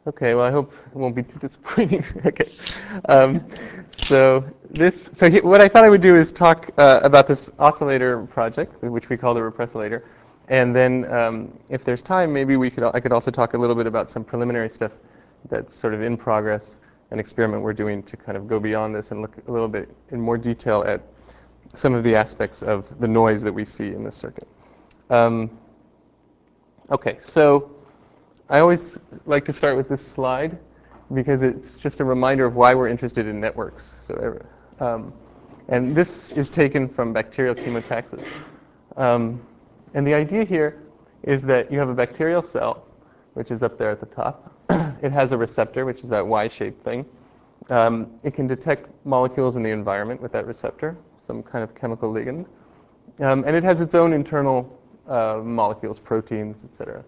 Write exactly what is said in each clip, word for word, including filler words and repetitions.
Okay, well, I hope it won't be too disappointing. Okay, um, so this, so he, what I thought I would do is talk uh, about this oscillator project, which we call the repressilator, and then um, if there's time, maybe we could, I could also talk a little bit about some preliminary stuff that's sort of in progress, an experiment we're doing to kind of go beyond this and look a little bit in more detail at some of the aspects of the noise that we see in this circuit. Um, okay, so I always like to start with this slide because it's just a reminder of why we're interested in networks. So, um, and this is taken from bacterial chemotaxis. Um, and the idea here is that you have a bacterial cell, which is up there at the top. It has a receptor, which is that Y-shaped thing. Um, it can detect molecules in the environment with that receptor, some kind of chemical ligand. Um, and it has its own internal uh, molecules, proteins, et cetera.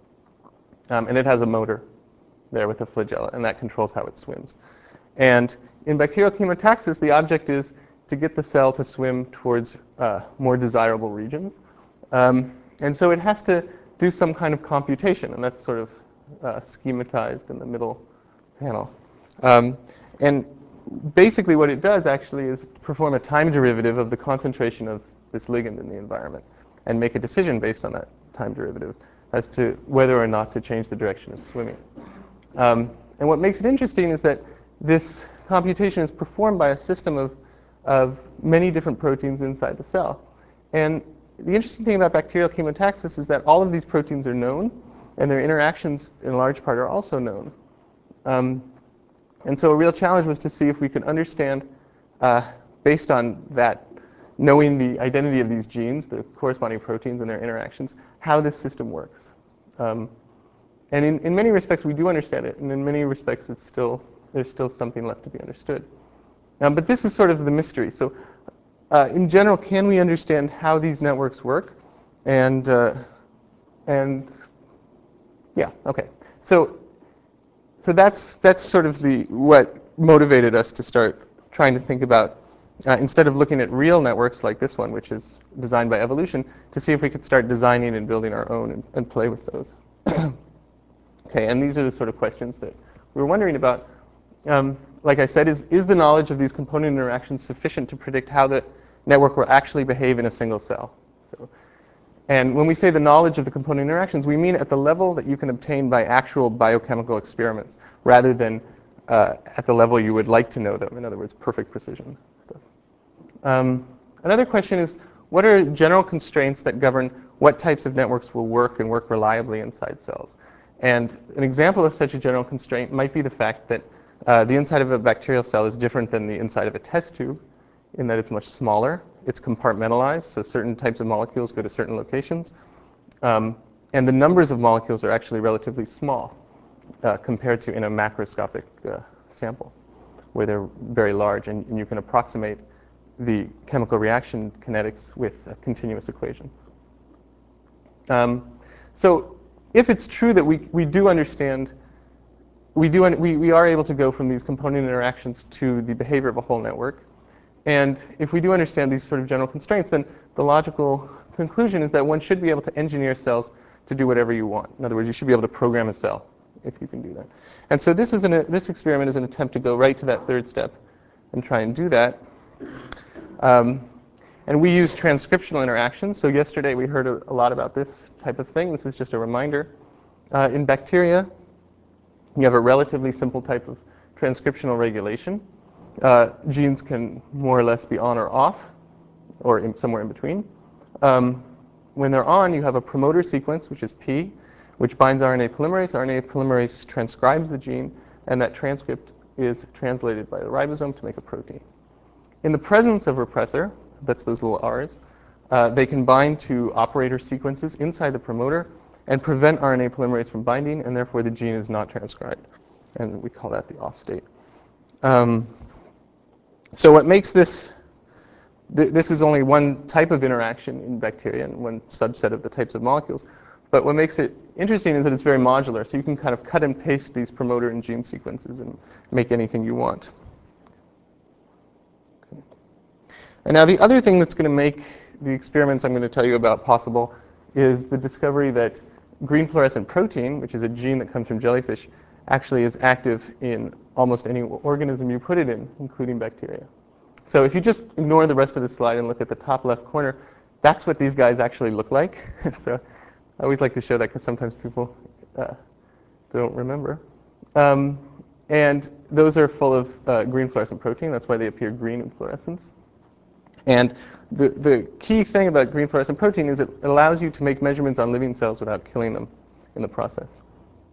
Um, and it has a motor there with a flagella, and that controls how it swims. And in bacterial chemotaxis, the object is to get the cell to swim towards uh, more desirable regions. Um, and so it has to do some kind of computation, and that's sort of uh, schematized in the middle panel. Um, and basically what it does actually is perform a time derivative of the concentration of this ligand in the environment and make a decision based on that time derivative as to whether or not to change the direction of swimming. Um, and what makes it interesting is that this computation is performed by a system of, of many different proteins inside the cell. And the interesting thing about bacterial chemotaxis is that all of these proteins are known, and their interactions in large part are also known. Um, and so a real challenge was to see if we could understand, uh, based on that, knowing the identity of these genes, the corresponding proteins and their interactions, how this system works. Um, and in, in many respects, we do understand it, and in many respects, it's still, there's still something left to be understood. Um, but this is sort of the mystery. So uh, in general, can we understand how these networks work? And, uh, and yeah, okay. So, so that's, that's sort of the, what motivated us to start trying to think about, uh, instead of looking at real networks like this one, which is designed by evolution, to see if we could start designing and building our own and, and play with those. Okay, and these are the sort of questions that we were wondering about. Um, like I said, is, is the knowledge of these component interactions sufficient to predict how the network will actually behave in a single cell? So, and when we say the knowledge of the component interactions, we mean at the level that you can obtain by actual biochemical experiments, rather than uh, at the level you would like to know them. In other words, perfect precision stuff. Um, another question is, what are general constraints that govern what types of networks will work and work reliably inside cells? And an example of such a general constraint might be the fact that uh, the inside of a bacterial cell is different than the inside of a test tube, in that it's much smaller. It's compartmentalized, so certain types of molecules go to certain locations. Um, and the numbers of molecules are actually relatively small uh, compared to in a macroscopic uh, sample, where they're very large, and, and you can approximate the chemical reaction kinetics with uh, continuous equations. Um, so if it's true that we, we do understand, we, do un we, we are able to go from these component interactions to the behavior of a whole network, and if we do understand these sort of general constraints, then the logical conclusion is that one should be able to engineer cells to do whatever you want. In other words, you should be able to program a cell if you can do that. And so this, is an, this experiment is an attempt to go right to that third step and try and do that. Um, And we use transcriptional interactions. So yesterday we heard a, a lot about this type of thing. This is just a reminder. Uh, in bacteria, you have a relatively simple type of transcriptional regulation. Uh, genes can more or less be on or off, or in, somewhere in between. Um, when they're on, you have a promoter sequence, which is P, which binds R N A polymerase. R N A polymerase transcribes the gene, and that transcript is translated by the ribosome to make a protein. In the presence of repressor, that's those little R's, uh, they can bind to operator sequences inside the promoter and prevent R N A polymerase from binding, and therefore the gene is not transcribed. And we call that the off state. Um, so what makes this, th this is only one type of interaction in bacteria and one subset of the types of molecules. But what makes it interesting is that it's very modular. So you can kind of cut and paste these promoter and gene sequences and make anything you want. And now the other thing that's going to make the experiments I'm going to tell you about possible is the discovery that green fluorescent protein, which is a gene that comes from jellyfish, actually is active in almost any organism you put it in, including bacteria. So if you just ignore the rest of the slide and look at the top left corner, that's what these guys actually look like. So I always like to show that because sometimes people uh, don't remember. Um, and those are full of uh, green fluorescent protein. That's why they appear green in fluorescence. And the, the key thing about green fluorescent protein is it allows you to make measurements on living cells without killing them in the process.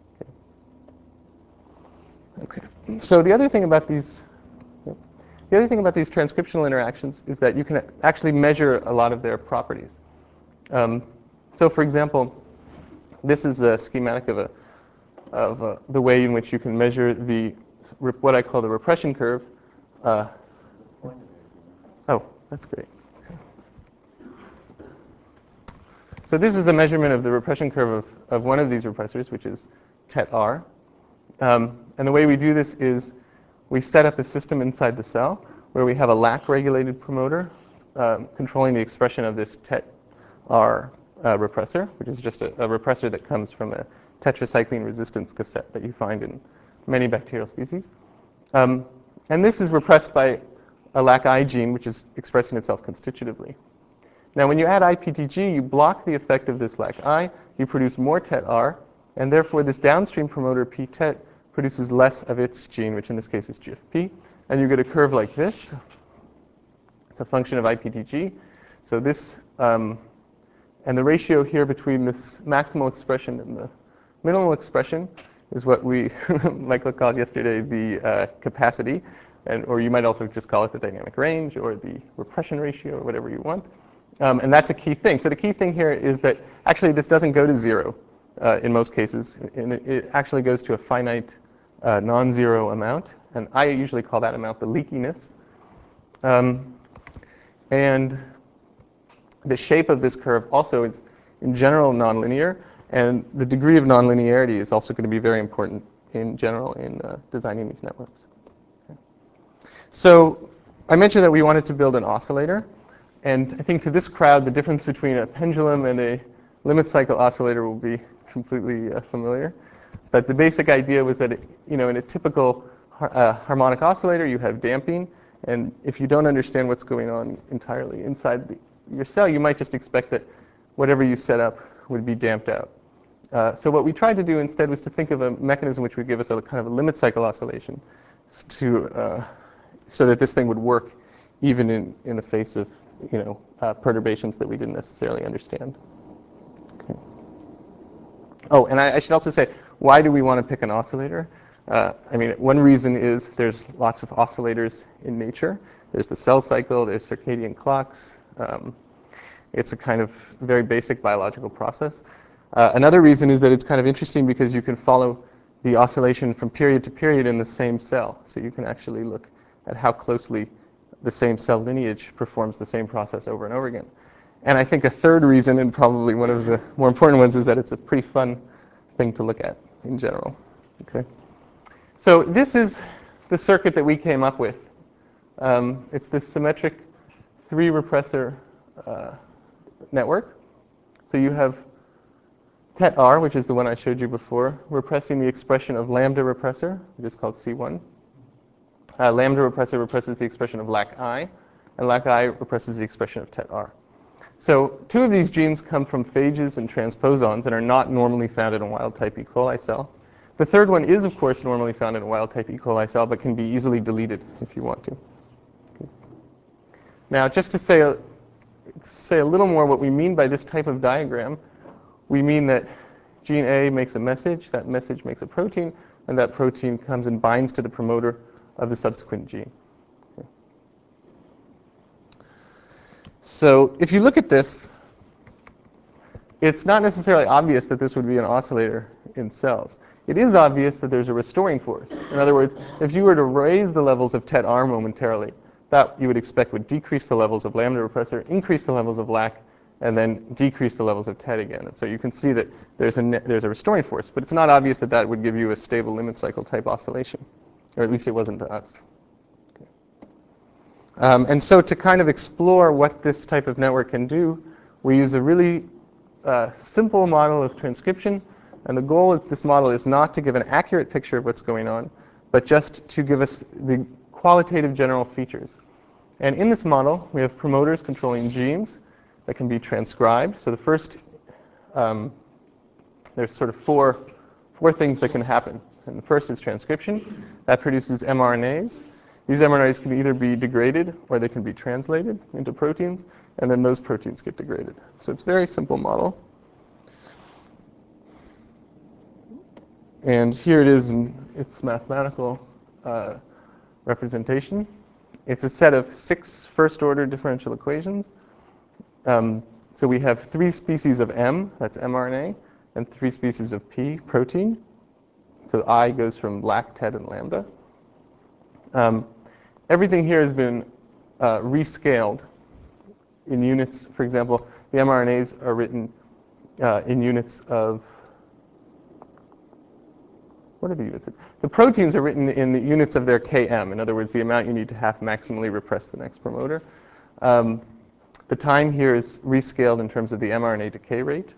Okay. Okay. So the other thing about these the other thing about these transcriptional interactions is that you can actually measure a lot of their properties. Um, so for example, this is a schematic of a of uh, the way in which you can measure the what I call the repression curve. Uh, oh, that's great. So this is a measurement of the repression curve of, of one of these repressors, which is T E T R. Um, and the way we do this is we set up a system inside the cell where we have a lac-regulated promoter um, controlling the expression of this T E T R uh, repressor, which is just a, a repressor that comes from a tetracycline resistance cassette that you find in many bacterial species. Um, and this is repressed by a lac I gene, which is expressing itself constitutively. Now, when you add I P T G, you block the effect of this lac I, you produce more T E T R, and therefore this downstream promoter P T E T produces less of its gene, which in this case is G F P, and you get a curve like this. It's a function of I P T G. So this, um, and the ratio here between this maximal expression and the minimal expression is what we, Michael called yesterday, the uh, capacity, and, or you might also just call it the dynamic range or the repression ratio or whatever you want. Um, and that's a key thing. So the key thing here is that actually this doesn't go to zero uh, in most cases. And it, it actually goes to a finite uh, non-zero amount. And I usually call that amount the leakiness. Um, and the shape of this curve also is in general nonlinear. And the degree of nonlinearity is also going to be very important in general in uh, designing these networks. Okay. So I mentioned that we wanted to build an oscillator. And I think to this crowd, the difference between a pendulum and a limit cycle oscillator will be completely uh, familiar. But the basic idea was that, it, you know, in a typical har uh, harmonic oscillator, you have damping. And if you don't understand what's going on entirely inside the, your cell, you might just expect that whatever you set up would be damped out. Uh, so what we tried to do instead was to think of a mechanism which would give us a kind of a limit cycle oscillation to, uh, so that this thing would work even in, in the face of you know, uh, perturbations that we didn't necessarily understand. Okay. Oh, and I, I should also say, why do we want to pick an oscillator? Uh, I mean, one reason is there's lots of oscillators in nature. There's the cell cycle, there's circadian clocks. Um, it's a kind of very basic biological process. Uh, another reason is that it's kind of interesting because you can follow the oscillation from period to period in the same cell. So you can actually look at how closely the same cell lineage performs the same process over and over again. And I think a third reason, and probably one of the more important ones, is that it's a pretty fun thing to look at in general. Okay. So this is the circuit that we came up with. Um, it's this symmetric three repressor uh, network. So you have T E T R, which is the one I showed you before, repressing the expression of lambda repressor, which is called C one. Uh, lambda repressor represses the expression of lac I, and lac I represses the expression of T E T R. So two of these genes come from phages and transposons and are not normally found in a wild-type E. coli cell. The third one is, of course, normally found in a wild-type E. coli cell, but can be easily deleted if you want to. Okay. Now, just to say a, say a little more what we mean by this type of diagram, we mean that gene A makes a message, that message makes a protein, and that protein comes and binds to the promoter of the subsequent gene. Okay. So if you look at this, it's not necessarily obvious that this would be an oscillator in cells. It is obvious that there's a restoring force. In other words, if you were to raise the levels of T E T R momentarily, that you would expect would decrease the levels of lambda repressor, increase the levels of lac, and then decrease the levels of T E T again. And so you can see that there's a, there's a restoring force. But it's not obvious that that would give you a stable limit cycle type oscillation. Or at least it wasn't to us. Okay. Um, and so to kind of explore what this type of network can do, we use a really uh, simple model of transcription And the goal of this model is not to give an accurate picture of what's going on, but just to give us the qualitative general features. And in this model, we have promoters controlling genes that can be transcribed. So the first, um, there's sort of four, four things that can happen. And the first is transcription. That produces mRNAs. These mRNAs can either be degraded or they can be translated into proteins, and then those proteins get degraded. So it's a very simple model. And here it is in its mathematical uh, representation. It's a set of six first-order differential equations. Um, so we have three species of M, that's mRNA, and three species of P, protein. So I goes from lac, tet, and lambda. Um, everything here has been uh, rescaled in units. For example, the mRNAs are written uh, in units of, what are the units? The proteins are written in the units of their K M. In other words, the amount you need to have maximally repress the next promoter. Um, the time here is rescaled in terms of the mRNA decay rate.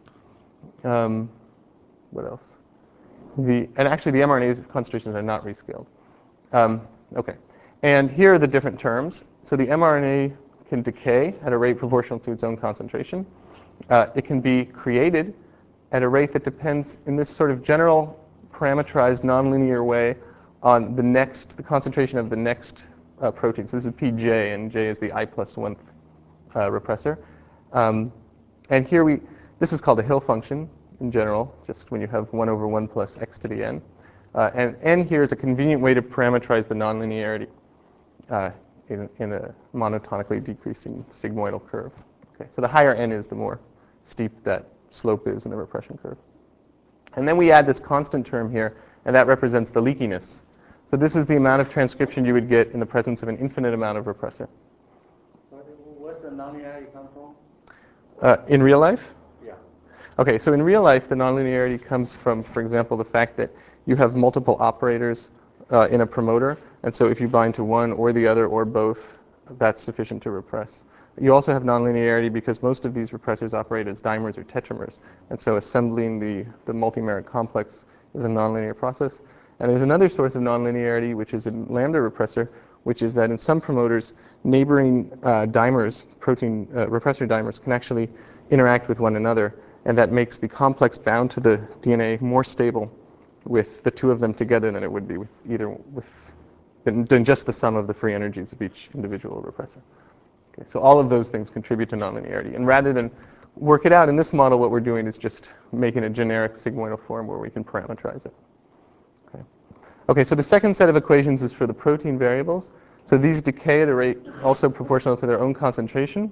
Um, what else? The, and actually, the mRNA concentrations are not rescaled. Um, okay. And here are the different terms. So the mRNA can decay at a rate proportional to its own concentration. Uh, it can be created at a rate that depends in this sort of general parameterized nonlinear way on the next, the concentration of the next uh, protein. So this is P J, and J is the I plus one uh, repressor. Um, and here we, this is called a Hill function in general, just when you have one over one plus x to the n. Uh, and n here is a convenient way to parameterize the nonlinearity uh, in, in a monotonically decreasing sigmoidal curve. Okay, so the higher n is, the more steep that slope is in the repression curve. And then we add this constant term here, and that represents the leakiness. So this is the amount of transcription you would get in the presence of an infinite amount of repressor. What's the nonlinearity come from? Uh, in real life? Yeah. Okay, so in real life, the nonlinearity comes from, for example, the fact that you have multiple operators uh, in a promoter, and so if you bind to one or the other or both, that's sufficient to repress. You also have nonlinearity because most of these repressors operate as dimers or tetramers, and so assembling the, the multimeric complex is a nonlinear process. And there's another source of nonlinearity, which is a lambda repressor, which is that in some promoters, neighboring uh, dimers, protein uh, repressor dimers, can actually interact with one another, and that makes the complex bound to the D N A more stable with the two of them together than it would be with either with than, than just the sum of the free energies of each individual repressor. Okay, so all of those things contribute to nonlinearity. And rather than work it out in this model, what we're doing is just making a generic sigmoidal form where we can parameterize it. Okay. Okay, so the second set of equations is for the protein variables. So these decay at a rate also proportional to their own concentration,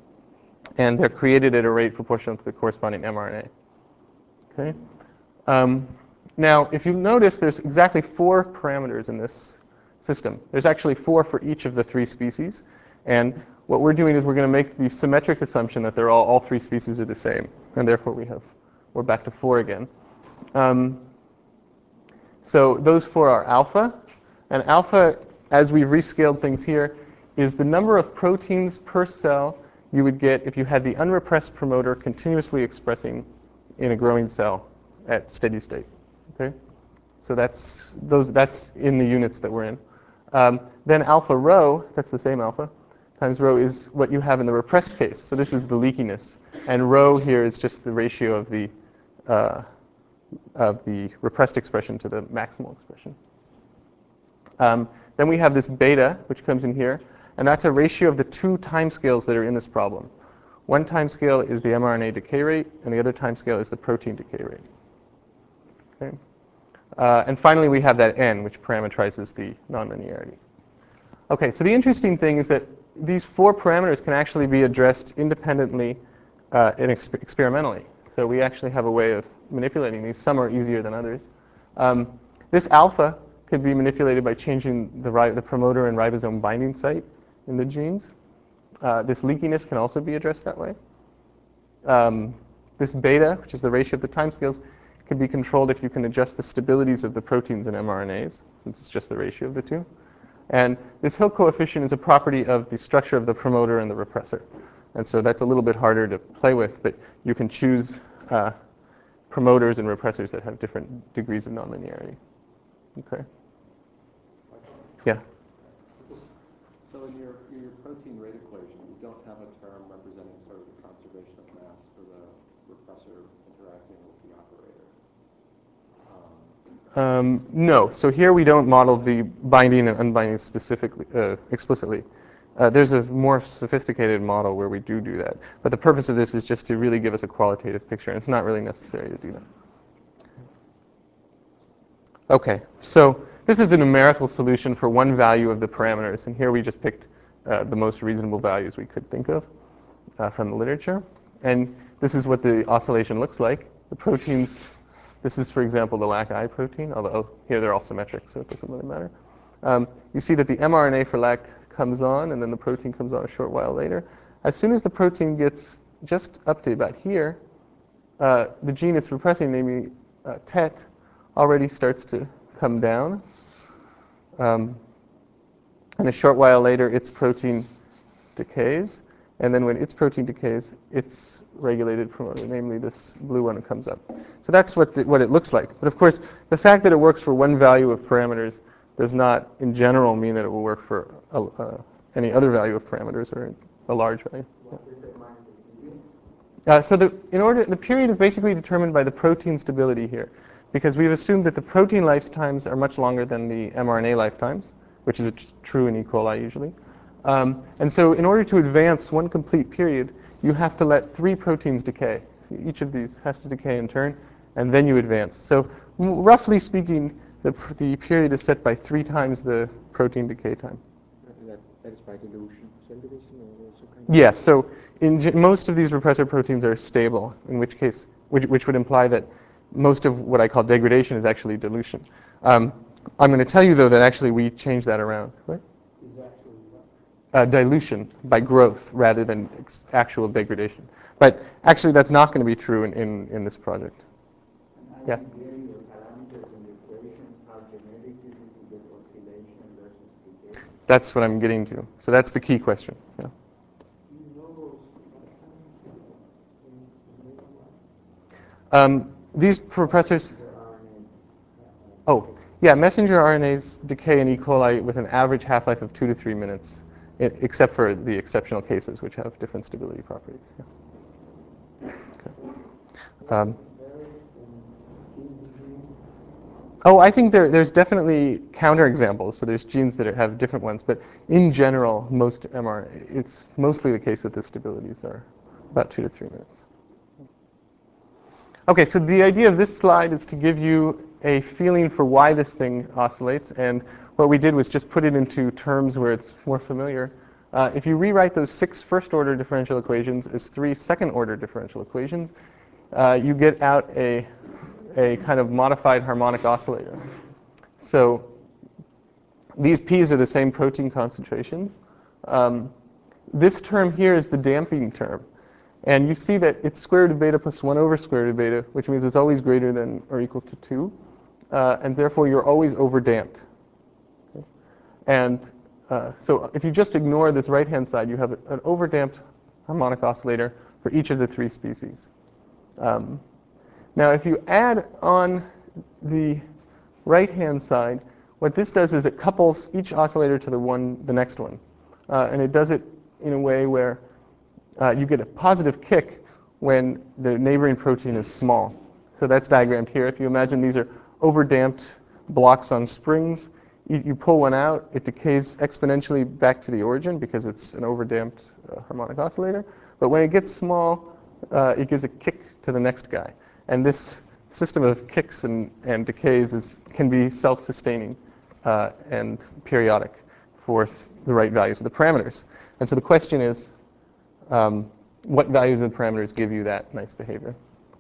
and they're created at a rate proportional to the corresponding mRNA. Okay. Um, now, if you notice, there's exactly four parameters in this system. There's actually four for each of the three species. And what we're doing is we're going to make the symmetric assumption that they're all, all three species are the same. And therefore, we have, we're back to four again. Um, so those four are alpha. And alpha, as we've rescaled things here, is the number of proteins per cell you would get if you had the unrepressed promoter continuously expressing in a growing cell at steady state. Okay? So that's, those, that's in the units that we're in. Um, then alpha rho, that's the same alpha, times rho is what you have in the repressed case. So this is the leakiness. And rho here is just the ratio of the, uh, of the repressed expression to the maximal expression. Um, then we have this beta, which comes in here. And that's a ratio of the two timescales that are in this problem. One timescale is the mRNA decay rate, and the other timescale is the protein decay rate. Okay? Uh, and finally, we have that n, which parameterizes the nonlinearity. Okay, so the interesting thing is that these four parameters can actually be addressed independently uh, and exp experimentally. So we actually have a way of manipulating these. Some are easier than others. Um, this alpha could be manipulated by changing the, the promoter and ribosome binding site in the genes. Uh, this leakiness can also be addressed that way. Um, this beta, which is the ratio of the timescales, can be controlled if you can adjust the stabilities of the proteins and mRNAs, since it's just the ratio of the two. And this Hill coefficient is a property of the structure of the promoter and the repressor. And so that's a little bit harder to play with, but you can choose uh, promoters and repressors that have different degrees of nonlinearity. Okay. Yeah. So in your, in your protein rate equation, you don't have a term representing sort of the conservation of mass for the repressor interacting with the operator. Um, Um, no. So here we don't model the binding and unbinding specifically, uh, explicitly. Uh, there's a more sophisticated model where we do do that. But the purpose of this is just to really give us a qualitative picture, and it's not really necessary to do that. Okay, so this is a numerical solution for one value of the parameters, and here we just picked uh, the most reasonable values we could think of uh, from the literature. And this is what the oscillation looks like. The proteins, this is, for example, the LAC-I protein, although here they're all symmetric, so it doesn't really matter. Um, you see that the mRNA for LAC comes on, and then the protein comes on a short while later. As soon as the protein gets just up to about here, uh, the gene it's repressing, namely uh, T E T, already starts to come down. Um, and a short while later, its protein decays. And then when its protein decays, its regulated promoter, namely this blue one, comes up. So that's what, the, what it looks like. But of course, the fact that it works for one value of parameters does not, in general, mean that it will work for a, uh, any other value of parameters or a large value. Uh, so the, in order, the period is basically determined by the protein stability here, because we've assumed that the protein lifetimes are much longer than the mRNA lifetimes, which is true in E. coli usually. Um, and so in order to advance one complete period, you have to let three proteins decay. Each of these has to decay in turn, and then you advance. So roughly speaking, the, the period is set by three times the protein decay time. That, that is by dilution, cell division, or also kind of? Yes. So in ge- most of these repressor proteins are stable, in which case, which, which would imply that most of what I call degradation is actually dilution. Um, I'm going to tell you, though, that actually we changed that around. What? Is actually what? Uh, dilution by growth rather than ex- actual degradation. But actually, that's not going to be true in, in, in this project. And Yeah. again, your parameters and equations are genetic due to the oscillation versus decay. That's what I'm getting to. So that's the key question. Yeah. Do you know those lifetimes? Um, these repressors. Oh, yeah, messenger R N As decay in E. coli with an average half-life of two to three minutes, I- except for the exceptional cases, which have different stability properties. Yeah. Okay. Um, oh, I think there, there's definitely counterexamples. So there's genes that have different ones, but in general, most mRNA, it's mostly the case that the stabilities are about two to three minutes. Okay, so the idea of this slide is to give you a feeling for why this thing oscillates, and what we did was just put it into terms where it's more familiar. Uh, if you rewrite those six first-order differential equations as three second-order differential equations, uh, you get out a, a kind of modified harmonic oscillator. So these p's are the same protein concentrations. Um, this term here is the damping term. And you see that it's square root of beta plus one over square root of beta, which means it's always greater than or equal to two. Uh, and therefore, you're always overdamped. Okay? And uh, so if you just ignore this right-hand side, you have an overdamped harmonic oscillator for each of the three species. Um, now, if you add on the right-hand side, what this does is it couples each oscillator to the one, the next one. Uh, and it does it in a way where Uh, you get a positive kick when the neighboring protein is small. So that's diagrammed here. If you imagine these are overdamped blocks on springs, you, you pull one out, it decays exponentially back to the origin because it's an overdamped uh, harmonic oscillator. But when it gets small, uh, it gives a kick to the next guy. And this system of kicks and, and decays is, can be self-sustaining uh, and periodic for the right values of the parameters. And so the question is, Um, what values of the parameters give you that nice behavior?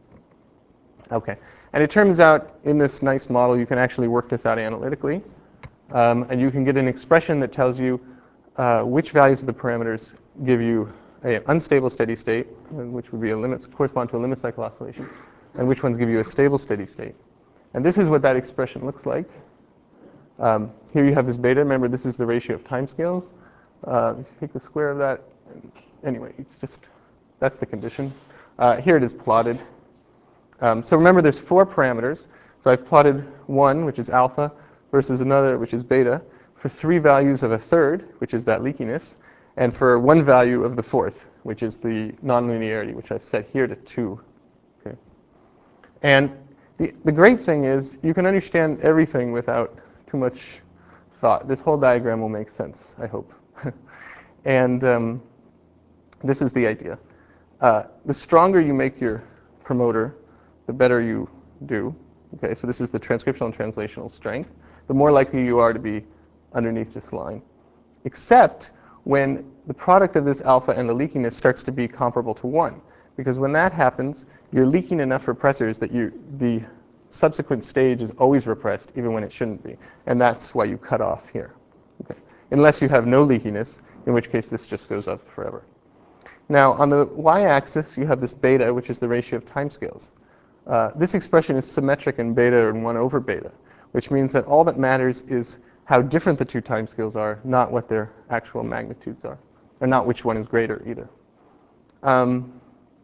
Okay. And it turns out in this nice model, you can actually work this out analytically. Um, and you can get an expression that tells you uh, which values of the parameters give you an unstable steady state, which would be a limit, correspond to a limit cycle oscillation, and which ones give you a stable steady state. And this is what that expression looks like. Um, here you have this beta. Remember, this is the ratio of timescales. Uh, if you take the square of that, anyway, it's just, that's the condition. Uh, here it is plotted. Um, so remember, there's four parameters. So I've plotted one, which is alpha, versus another, which is beta, for three values of a third, which is that leakiness, and for one value of the fourth, which is the nonlinearity, which I've set here to two. Okay. And the, the great thing is you can understand everything without too much thought. This whole diagram will make sense, I hope. And um, this is the idea. Uh, the stronger you make your promoter, the better you do. Okay, so this is the transcriptional and translational strength. The more likely you are to be underneath this line, except when the product of this alpha and the leakiness starts to be comparable to one. Because when that happens, you're leaking enough repressors that you, the subsequent stage is always repressed, even when it shouldn't be. And that's why you cut off here. Okay. Unless you have no leakiness, in which case this just goes up forever. Now, on the y-axis, you have this beta, which is the ratio of timescales. Uh, this expression is symmetric in beta and one over beta, which means that all that matters is how different the two timescales are, not what their actual magnitudes are, or not which one is greater either. Um,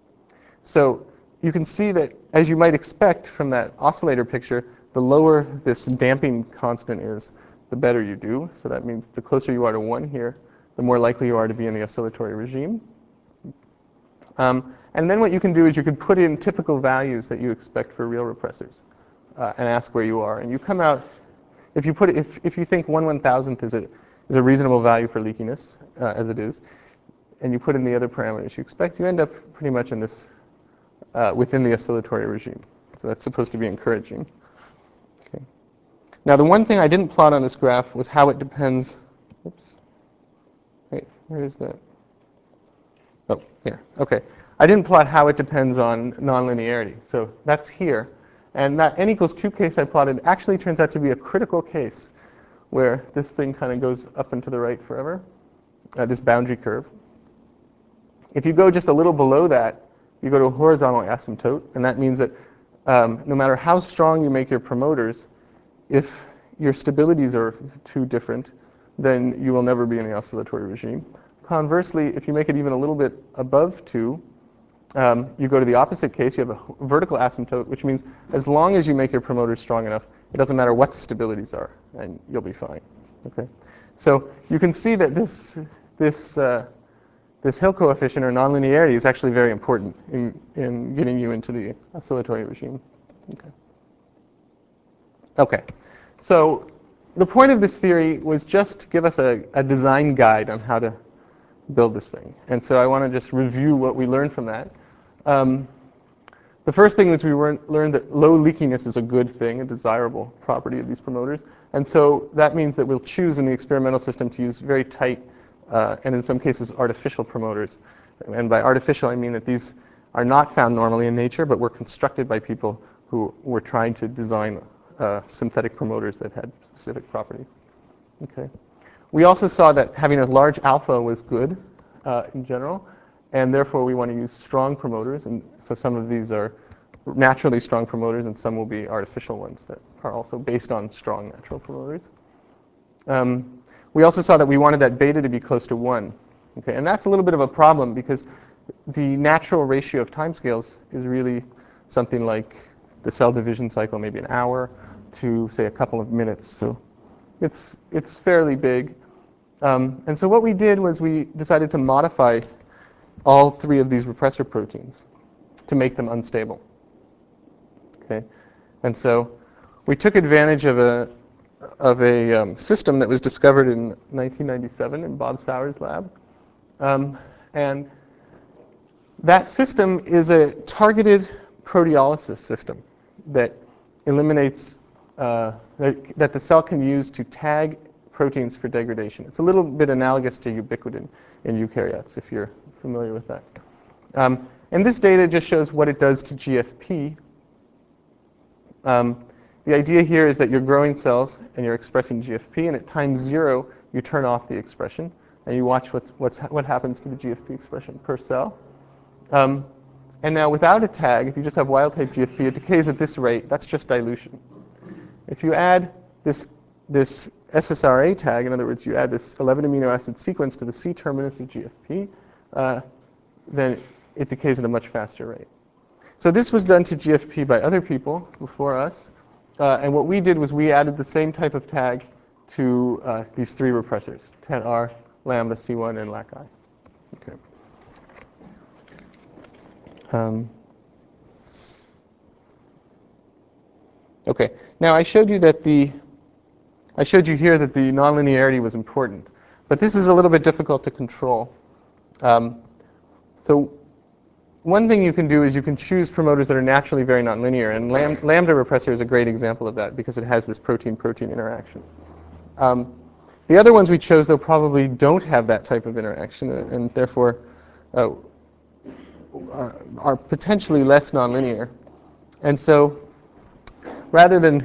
so you can see that, as you might expect from that oscillator picture, the lower this damping constant is, the better you do. So that means the closer you are to one here, the more likely you are to be in the oscillatory regime. Um, and then what you can do is you can put in typical values that you expect for real repressors uh, and ask where you are. And you come out, if you put it, if, if you think one one thousandth is a, is a reasonable value for leakiness, uh, as it is, and you put in the other parameters you expect, you end up pretty much in this, uh, within the oscillatory regime. So that's supposed to be encouraging. Okay. Now the one thing I didn't plot on this graph was how it depends, oops, wait, where is that? Oh, here, okay. I didn't plot how it depends on nonlinearity. So that's here. And that n equals two case I plotted actually turns out to be a critical case where this thing kind of goes up and to the right forever, uh, this boundary curve. If you go just a little below that, you go to a horizontal asymptote, and that means that um, no matter how strong you make your promoters, if your stabilities are too different, then you will never be in the oscillatory regime. Conversely, if you make it even a little bit above two, um, you go to the opposite case. You have a vertical asymptote, which means as long as you make your promoters strong enough, it doesn't matter what the stabilities are, and you'll be fine. Okay? So you can see that this, this, uh, this Hill coefficient, or nonlinearity, is actually very important in, in getting you into the oscillatory regime. Okay. Okay. So the point of this theory was just to give us a, a design guide on how to build this thing. And so I want to just review what we learned from that. Um, the first thing is we learned that low leakiness is a good thing, a desirable property of these promoters. And so that means that we'll choose in the experimental system to use very tight, uh, and in some cases, artificial promoters. And by artificial, I mean that these are not found normally in nature, but were constructed by people who were trying to design uh, synthetic promoters that had specific properties. Okay. We also saw that having a large alpha was good uh, in general, and therefore we want to use strong promoters. And so some of these are naturally strong promoters, and some will be artificial ones that are also based on strong natural promoters. Um, we also saw that we wanted that beta to be close to one. Okay, and that's a little bit of a problem because the natural ratio of timescales is really something like the cell division cycle, maybe an hour, to say a couple of minutes. So it's, it's fairly big. Um, and so what we did was we decided to modify all three of these repressor proteins to make them unstable. Okay, and so we took advantage of a of a um, system that was discovered in nineteen ninety-seven in Bob Sauer's lab, um, and that system is a targeted proteolysis system that eliminates uh, that, that the cell can use to tag proteins for degradation. It's a little bit analogous to ubiquitin in eukaryotes, if you're familiar with that. Um, and this data just shows what it does to G F P. Um, the idea here is that you're growing cells and you're expressing G F P, and at time zero, you turn off the expression, and you watch what's, what's, what happens to the G F P expression per cell. Um, and now without a tag, if you just have wild-type G F P, it decays at this rate. That's just dilution. If you add this, this S S R A tag, in other words, you add this eleven amino acid sequence to the C terminus of G F P, uh, then it decays at a much faster rate. So this was done to G F P by other people before us. Uh, and what we did was we added the same type of tag to uh, these three repressors, T E T R, Lambda, C one, and L A C I. Okay. Um, okay. Now I showed you that the I showed you here that the nonlinearity was important, but this is a little bit difficult to control. Um, so one thing you can do is you can choose promoters that are naturally very nonlinear, and lam lambda repressor is a great example of that because it has this protein-protein interaction. Um, the other ones we chose, though, probably don't have that type of interaction, and, and therefore uh, are, are potentially less nonlinear. And so rather than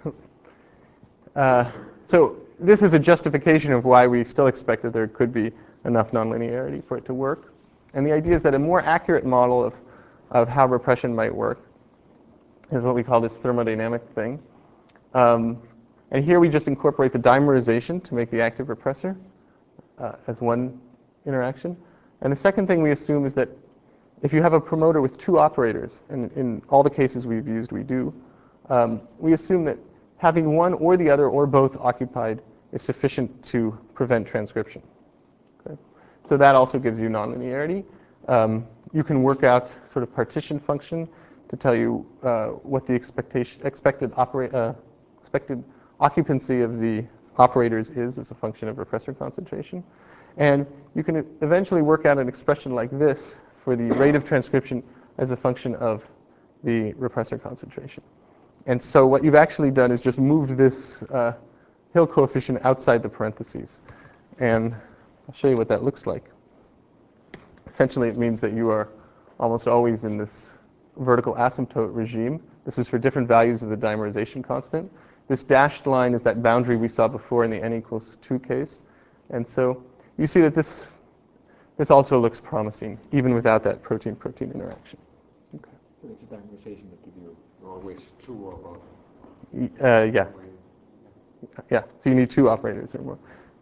Uh, so this is a justification of why we still expect that there could be enough nonlinearity for it to work. And the idea is that a more accurate model of, of how repression might work is what we call this thermodynamic thing. Um, and here we just incorporate the dimerization to make the active repressor uh, as one interaction. And the second thing we assume is that if you have a promoter with two operators, and in all the cases we've used we do, um, we assume that having one or the other or both occupied is sufficient to prevent transcription. Okay? So that also gives you nonlinearity. Um, you can work out sort of partition function to tell you uh, what the expectation, expected, operate, uh, expected occupancy of the operators is as a function of repressor concentration. And you can eventually work out an expression like this for the rate of transcription as a function of the repressor concentration. And so what you've actually done is just moved this uh, Hill coefficient outside the parentheses. And I'll show you what that looks like. Essentially, it means that you are almost always in this vertical asymptote regime. This is for different values of the dimerization constant. This dashed line is that boundary we saw before in the n equals two case. And so you see that this, this also looks promising, even without that protein-protein interaction. Okay. So it's a dimerization that gives you always two or both. Uh, yeah. Yeah, so you need two operators or more.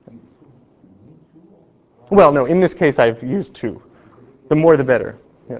Well, no, in this case I've used two. The more the better. Yeah.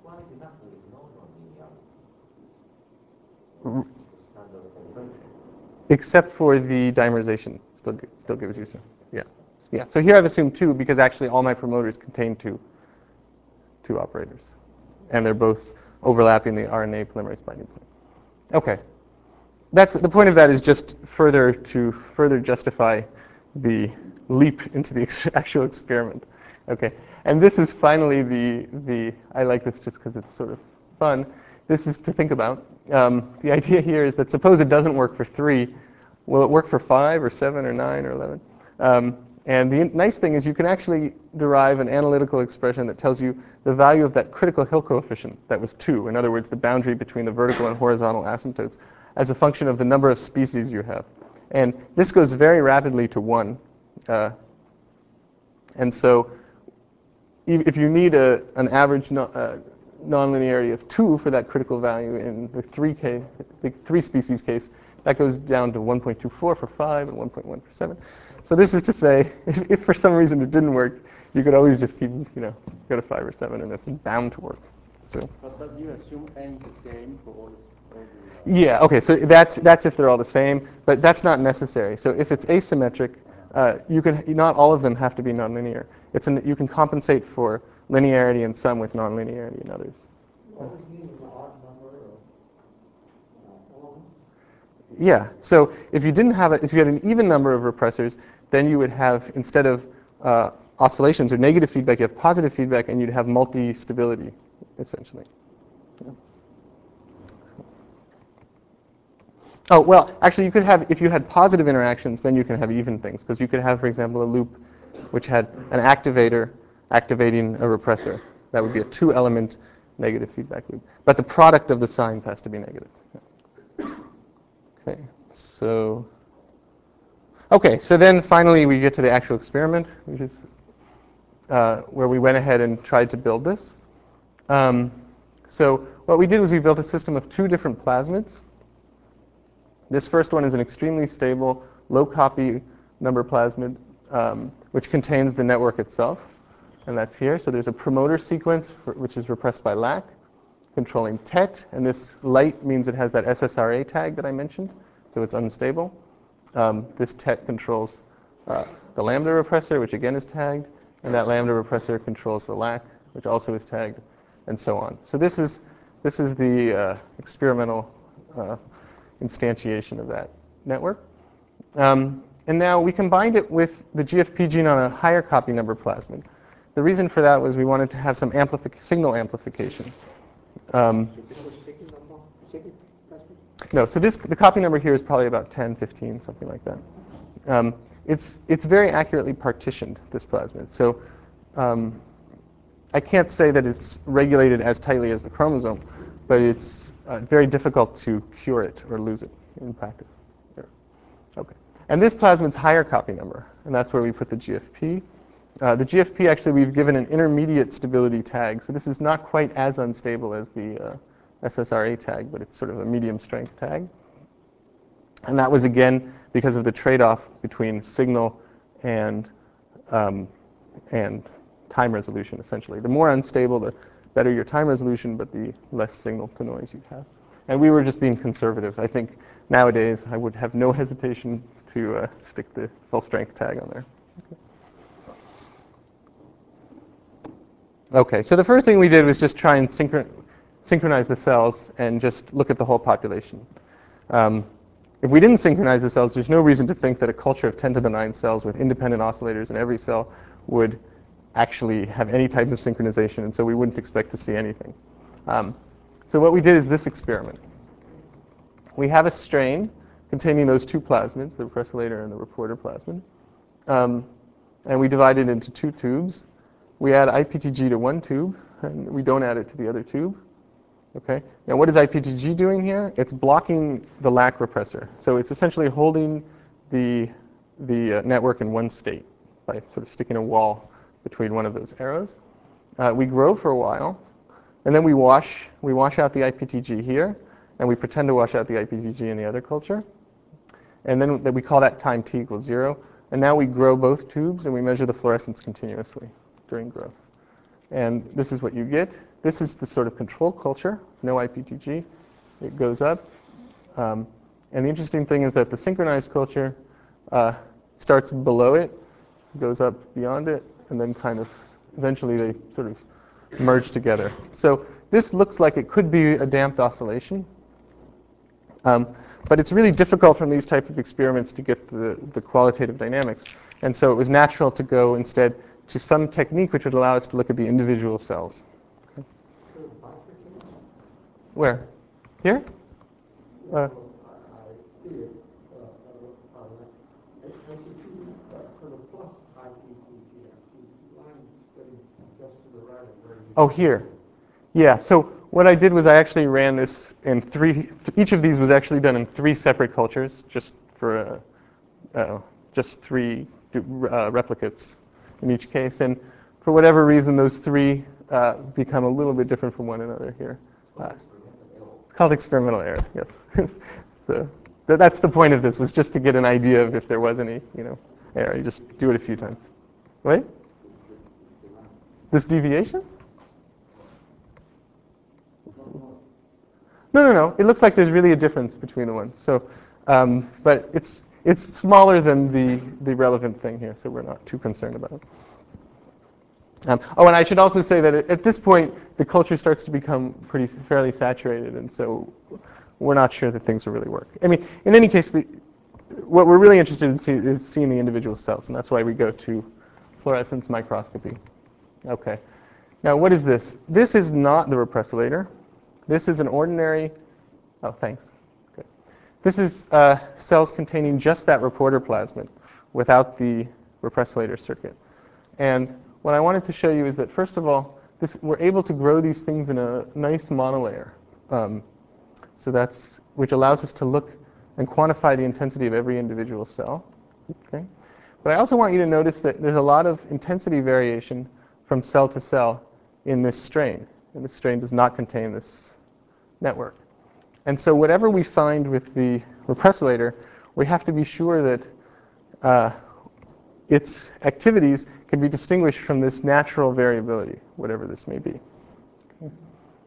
Except for the dimerization, still still gives you some. Yeah. Yeah. So here I've assumed two because actually all my promoters contain two two operators. And they're both overlapping the R N A polymerase binding site. Okay. That's, the point of that is just further to further justify the leap into the ex actual experiment. Okay, and this is finally the, the I like this just because it's sort of fun. This is to think about. Um, the idea here is that suppose it doesn't work for three. Will it work for five or seven or nine or eleven? Um, and the nice thing is you can actually derive an analytical expression that tells you the value of that critical Hill coefficient that was two. In other words, the boundary between the vertical and horizontal asymptotes, as a function of the number of species you have. And this goes very rapidly to one. Uh, and so if you need a, an average no, uh, nonlinearity of two for that critical value in the three, case, the three species case, that goes down to one point two four for five and one point one for seven. So this is to say, if, if for some reason it didn't work, you could always just keep, you know, go to five or seven, and it's bound to work. So. But, but you assume n is the same for all, this, all the... Uh, Yeah, okay, so that's, that's if they're all the same, but that's not necessary. So if it's asymmetric, uh, you can, not all of them have to be nonlinear. It's an, you can compensate for linearity in some with nonlinearity in others. Always need an odd number of uh, elements. Yeah, so if you didn't have it, if you had an even number of repressors, then you would have, instead of uh, oscillations or negative feedback, you have positive feedback, and you'd have multi-stability, essentially. Yeah. Oh, well, actually, you could have, if you had positive interactions, then you can have even things. Because you could have, for example, a loop which had an activator activating a repressor. That would be a two-element negative feedback loop. But the product of the signs has to be negative. Okay, so, okay, so then finally we get to the actual experiment, which is uh, where we went ahead and tried to build this. Um, so what we did was we built a system of two different plasmids. This first one is an extremely stable, low copy number plasmid, um, which contains the network itself. And that's here. So there's a promoter sequence, for, which is repressed by L A C. controlling T E T, and this light means it has that S S R A tag that I mentioned, so it's unstable. Um, this T E T controls uh, the lambda repressor, which again is tagged, and that lambda repressor controls the L A C, which also is tagged, and so on. So this is, this is the uh, experimental uh, instantiation of that network. Um, and now we combined it with the G F P gene on a higher copy number plasmid. The reason for that was we wanted to have some amplific signal amplification. Um, So this was second number, second plasmid? no, so this, the copy number here is probably about ten, fifteen, something like that. Um, it's, it's very accurately partitioned, this plasmid. So um, I can't say that it's regulated as tightly as the chromosome, but it's uh, very difficult to cure it or lose it in practice. There. Okay. And this plasmid's higher copy number, and that's where we put the G F P. Uh, the G F P, actually, we've given an intermediate stability tag, so this is not quite as unstable as the uh, S S R A tag, but it's sort of a medium strength tag. And that was, again, because of the trade-off between signal and, um, and time resolution, essentially. The more unstable, the better your time resolution, but the less signal to noise you have. And we were just being conservative. I think nowadays I would have no hesitation to uh, stick the full strength tag on there. Okay. Okay, so the first thing we did was just try and synchron synchronize the cells and just look at the whole population. Um, if we didn't synchronize the cells, there's no reason to think that a culture of ten to the nine cells with independent oscillators in every cell would actually have any type of synchronization, and so we wouldn't expect to see anything. Um, so what we did is this experiment. We have a strain containing those two plasmids, the repressolator and the reporter plasmid, um, and we divide it into two tubes. We add I P T G to one tube, and we don't add it to the other tube. Okay. Now, what is I P T G doing here? It's blocking the L A C repressor. So it's essentially holding the, the uh, network in one state by sort of sticking a wall between one of those arrows. Uh, we grow for a while, and then we wash, we wash out the I P T G here, and we pretend to wash out the I P T G in the other culture. And then we call that time t equals zero. And now we grow both tubes, and we measure the fluorescence continuously during growth. And this is what you get. This is the sort of control culture, no I P T G. It goes up. Um, and the interesting thing is that the synchronized culture uh, starts below it, goes up beyond it, and then kind of eventually they sort of merge together. So this looks like it could be a damped oscillation. Um, but it's really difficult from these type of experiments to get the, the qualitative dynamics. And so it was natural to go instead to some technique which would allow us to look at the individual cells. Okay. Where? Here? Uh, oh, here. Yeah, so what I did was I actually ran this in three, each of these was actually done in three separate cultures, just for uh, uh, just three uh, replicates in each case. And for whatever reason, those three uh, become a little bit different from one another here. Uh, it's called experimental error, yes. So th that's the point of this, was just to get an idea of if there was any, you know, error. You just do it a few times. Wait? This deviation? No, no, no. It looks like there's really a difference between the ones. So, um, but it's it's smaller than the the relevant thing here, so we're not too concerned about it. Um, oh, and I should also say that at this point, the culture starts to become pretty fairly saturated, and so we're not sure that things will really work. I mean, in any case, the, what we're really interested in see, is seeing the individual cells, and that's why we go to fluorescence microscopy. Okay. Now, what is this? This is not the repressolator. This is an ordinary, oh, thanks. Good. This is uh, cells containing just that reporter plasmid without the repressolator circuit. And what I wanted to show you is that, first of all, this, we're able to grow these things in a nice monolayer. Um, so that's, which allows us to look and quantify the intensity of every individual cell. Okay? But I also want you to notice that there's a lot of intensity variation from cell to cell in this strain. And this strain does not contain this network. And so whatever we find with the repressolator, we have to be sure that uh, its activities can be distinguished from this natural variability, whatever this may be. Okay.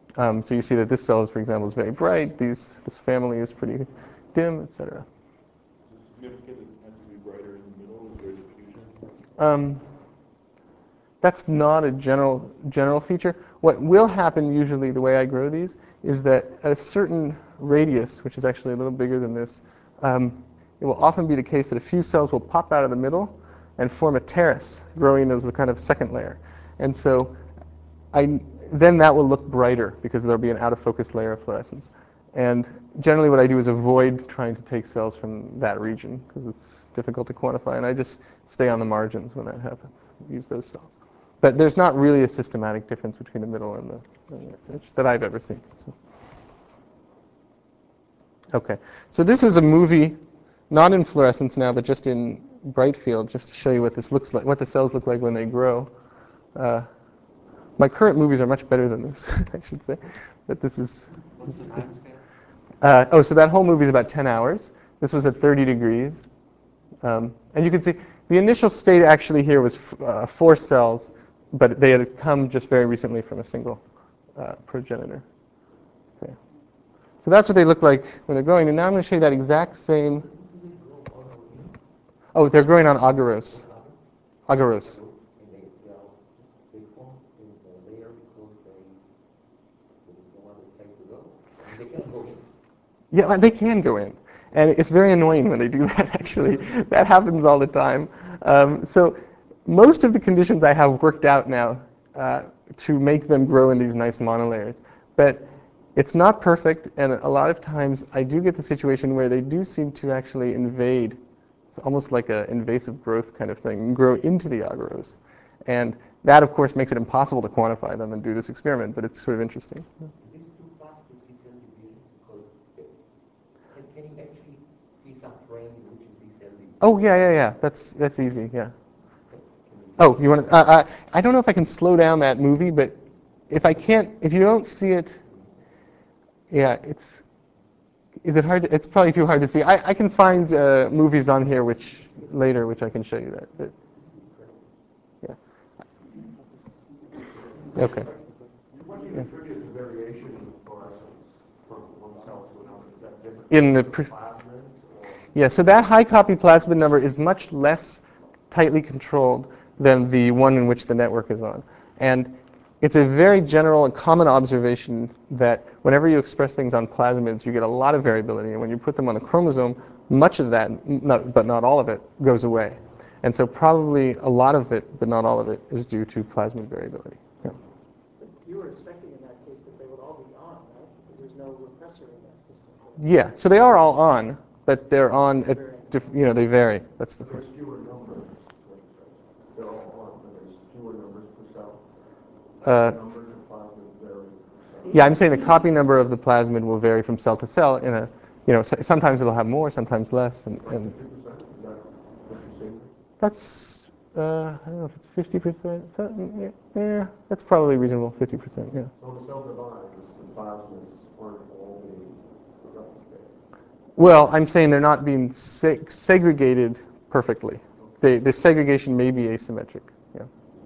Um, so you see that this cell, is, for example, is very bright. These, this family is pretty dim, et cetera. Is it significant that it has to be brighter in the middle? Is there diffusion? Um, that's not a general general feature. What will happen usually, the way I grow these, is that at a certain radius, which is actually a little bigger than this, um, it will often be the case that a few cells will pop out of the middle and form a terrace, growing as a kind of second layer. And so I, then that will look brighter because there'll be an out-of-focus layer of fluorescence. And generally what I do is avoid trying to take cells from that region because it's difficult to quantify, and I just stay on the margins when that happens, use those cells. But there's not really a systematic difference between the middle and the, and the edge that I've ever seen. So. Okay, so this is a movie, not in fluorescence now, but just in bright field, just to show you what this looks like, what the cells look like when they grow. Uh, my current movies are much better than this, I should say. But this is. What's the time scale? Uh, oh, so that whole movie is about ten hours. This was at thirty degrees. Um, and you can see the initial state actually here was f uh, four cells, but they had come just very recently from a single uh, progenitor. Okay. So that's what they look like when they're growing. And now I'm going to show you that exact same. Oh, they're growing on agarose. Agarose. Yeah, they can go in. And it's very annoying when they do that, actually. That happens all the time. Um, so most of the conditions I have worked out now uh, to make them grow in these nice monolayers. But it's not perfect, and a lot of times I do get the situation where they do seem to actually invade. It's almost like an invasive growth kind of thing, and grow into the agarose. And that, of course, makes it impossible to quantify them and do this experiment, but it's sort of interesting. Is this too fast to see cell division? Because can, can you actually see some frames in which you see cell division? Oh, yeah, yeah, yeah. That's, that's easy, yeah. Oh, you want to? Uh, I, I don't know if I can slow down that movie, but if I can't, if you don't see it, yeah, it's, is it hard to, it's probably too hard to see. I, I can find uh, movies on here which, later, which I can show you that. But, yeah. Okay. What do you attribute the variation in fluorescence from one cell to another? Is that different In the from pr- plasmids? Or? Yeah, so that high copy plasmid number is much less tightly controlled than the one in which the network is on. And it's a very general and common observation that whenever you express things on plasmids, you get a lot of variability. And when you put them on the chromosome, much of that, not, but not all of it, goes away. And so probably a lot of it, but not all of it, is due to plasmid variability. Yeah. But you were expecting in that case that they would all be on, right? Because there's no repressor in that system. Yeah, so they are all on, but they're on at, diff- you know, they vary. That's the point. There's fewer numbers. They're all on, but there's fewer numbers per cell. Uh, Numbers of plasmids vary per cell. Yeah, I'm saying the copy number of the plasmid will vary from cell to cell. In a, you know, s- sometimes it'll have more, sometimes less, and, and fifty percent? Is that what you're saying? that's uh, I don't know if it's fifty percent. Yeah, yeah, that's probably reasonable. fifty percent, yeah. So the cell divides, the plasmids aren't all being replicated. Well, I'm saying they're not being seg- segregated perfectly. The the segregation may be asymmetric. Yeah.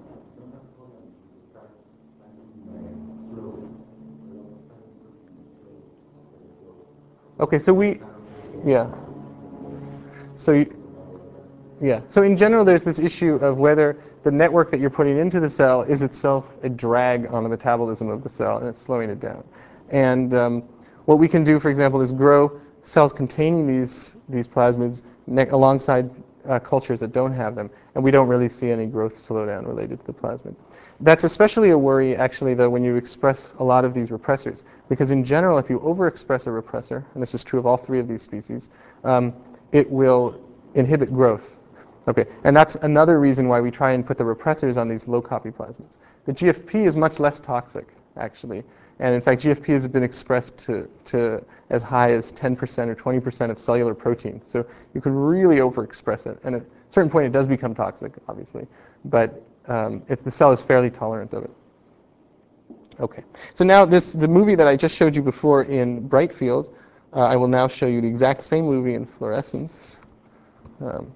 Okay, so we, yeah. So you, yeah. So in general, there's this issue of whether the network that you're putting into the cell is itself a drag on the metabolism of the cell, and it's slowing it down. And um, what we can do, for example, is grow cells containing these these plasmids ne- alongside uh, cultures that don't have them, and we don't really see any growth slowdown related to the plasmid. That's especially a worry, actually, though, when you express a lot of these repressors, because in general, if you overexpress a repressor, and this is true of all three of these species, um, it will inhibit growth. Okay, and that's another reason why we try and put the repressors on these low copy plasmids. The G F P is much less toxic, actually, and in fact, G F P has been expressed to, to as high as ten percent or twenty percent of cellular protein. So you can really overexpress it, and at a certain point, it does become toxic, obviously, but um, it, the cell is fairly tolerant of it. Okay, so now this the movie that I just showed you before in bright field, uh, I will now show you the exact same movie in fluorescence. Um,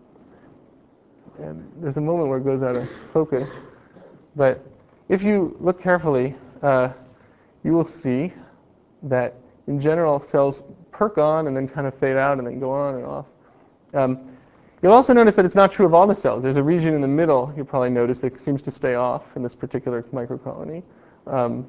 and there's a moment where it goes out of focus, but if you look carefully, uh, you will see that in general cells perk on and then kind of fade out and then go on and off. Um, you'll also notice that it's not true of all the cells. There's a region in the middle, you'll probably notice, that seems to stay off in this particular microcolony. Um,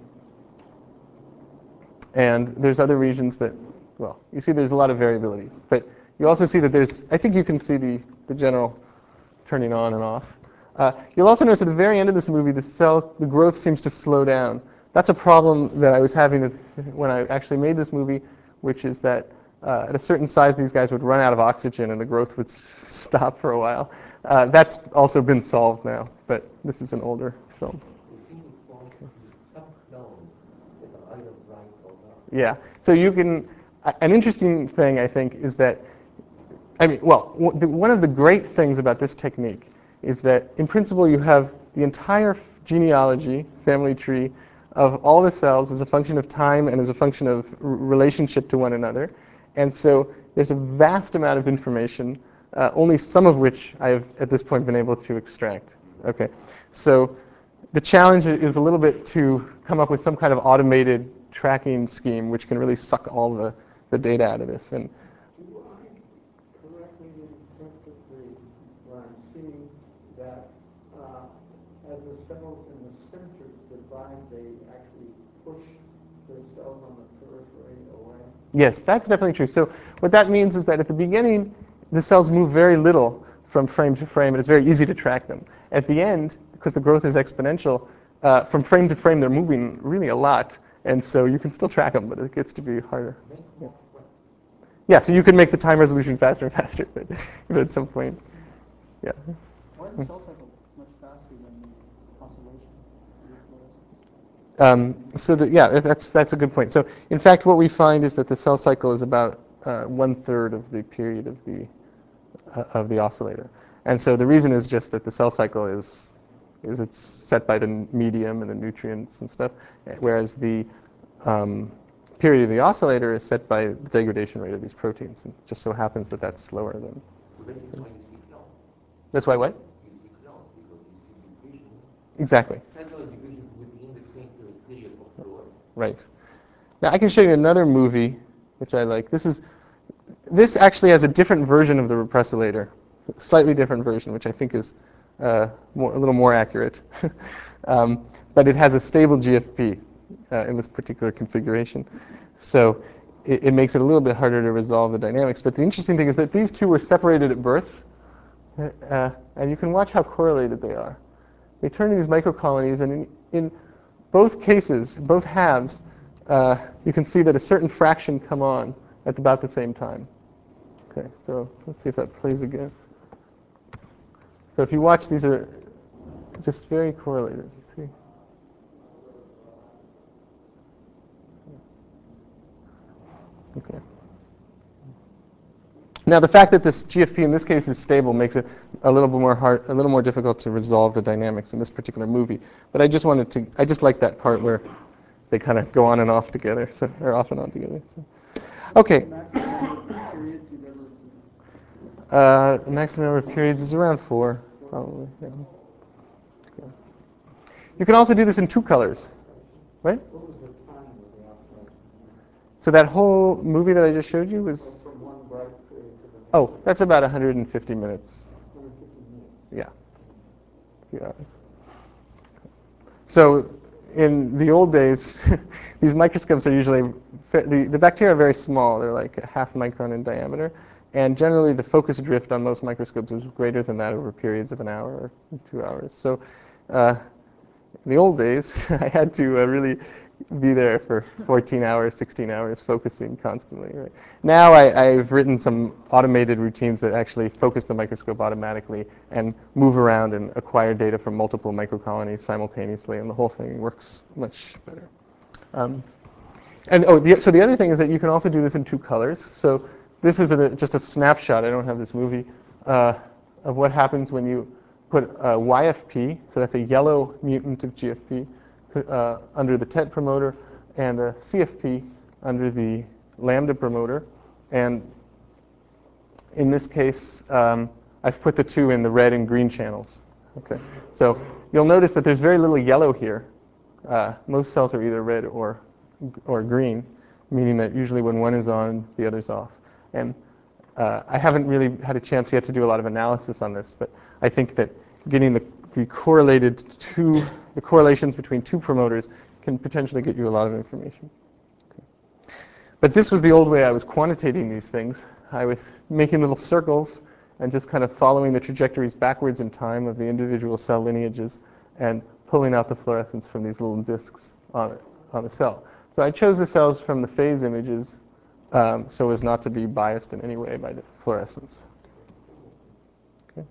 and there's other regions that, well, you see there's a lot of variability. But you also see that there's, I think you can see the, the general turning on and off. Uh, you'll also notice at the very end of this movie, the cell, the growth seems to slow down. That's a problem that I was having when I actually made this movie, which is that uh, at a certain size, these guys would run out of oxygen and the growth would s stop for a while. Uh, that's also been solved now, but this is an older film. You seem to form some clones that are either right or wrong. Yeah. So you can, an interesting thing, I think, is that, I mean, well, w the, one of the great things about this technique is that, in principle, you have the entire genealogy, family tree, of all the cells as a function of time and as a function of r relationship to one another. And so there's a vast amount of information, uh, only some of which I have, at this point, been able to extract. Okay. So the challenge is a little bit to come up with some kind of automated tracking scheme which can really suck all the, the data out of this. And Do I correctly interpret the, what I'm seeing, that uh, as the cells in the center divide, they actually push the cells on the periphery away? yes, that's definitely true. So what that means is that at the beginning, the cells move very little from frame to frame, and it's very easy to track them. At the end, because the growth is exponential, uh, from frame to frame, they're moving really a lot. And so you can still track them, but it gets to be harder. Yeah, yeah, so you can make the time resolution faster and faster, but, but at some point, yeah. Why is the cell cycle much faster than the oscillation? Um, so that, yeah, that's that's a good point. So in fact, what we find is that the cell cycle is about uh, one third of the period of the uh, of the oscillator, and so the reason is just that the cell cycle is is it's set by the medium and the nutrients and stuff, whereas the um, period of the oscillator is set by the degradation rate of these proteins. And it just so happens that that's slower than. So that is why you see clones. That's why what? You see clones because you see division. Exactly. Cellular division within the same period of growth. Right. Now I can show you another movie which I like. This is this actually has a different version of the repressilator, slightly different version, which I think is uh, more, a little more accurate. um, but it has a stable G F P uh, in this particular configuration, so it, it makes it a little bit harder to resolve the dynamics. But the interesting thing is that these two were separated at birth, uh, and you can watch how correlated they are. They turn into these microcolonies, and in, in both cases, both halves, uh, you can see that a certain fraction come on at about the same time. Okay, so let's see if that plays again. So if you watch, these are just very correlated, you see. Okay. Now the fact that this G F P in this case is stable makes it a little bit more hard, a little more difficult to resolve the dynamics in this particular movie. But I just wanted to, I just like that part where they kind of go on and off together, so or off and on together. So. Okay. Uh, the maximum number of periods is around four, probably. Yeah. Okay. You can also do this in two colors, right? What was the time of the oscillation? So that whole movie that I just showed you was. From one bright period to the next? Oh, that's about one hundred fifty minutes. one hundred fifty minutes. Yeah. A few hours. So in the old days, these microscopes are usually, the, the bacteria are very small. They're like a half micron in diameter. And generally, the focus drift on most microscopes is greater than that over periods of an hour or two hours. So uh, in the old days, I had to uh, really be there for fourteen hours, sixteen hours, focusing constantly. Right? Now I, I've written some automated routines that actually focus the microscope automatically and move around and acquire data from multiple microcolonies simultaneously, and the whole thing works much better. Um, and oh, the, so the other thing is that you can also do this in two colors. So this is a, just a snapshot. I don't have this movie uh, of what happens when you put a Y F P, so that's a yellow mutant of G F P, uh, under the T E T promoter, and a C F P under the lambda promoter. And in this case, um, I've put the two in the red and green channels. Okay, so you'll notice that there's very little yellow here. Uh, most cells are either red or or green, meaning that usually when one is on, the other's off. And uh, I haven't really had a chance yet to do a lot of analysis on this, but I think that getting the, the correlated two, the correlations between two promoters can potentially get you a lot of information. Okay. But this was the old way I was quantitating these things. I was making little circles and just kind of following the trajectories backwards in time of the individual cell lineages and pulling out the fluorescence from these little disks on, on the cell. So I chose the cells from the phase images um, so as not to be biased in any way by the fluorescence. Okay.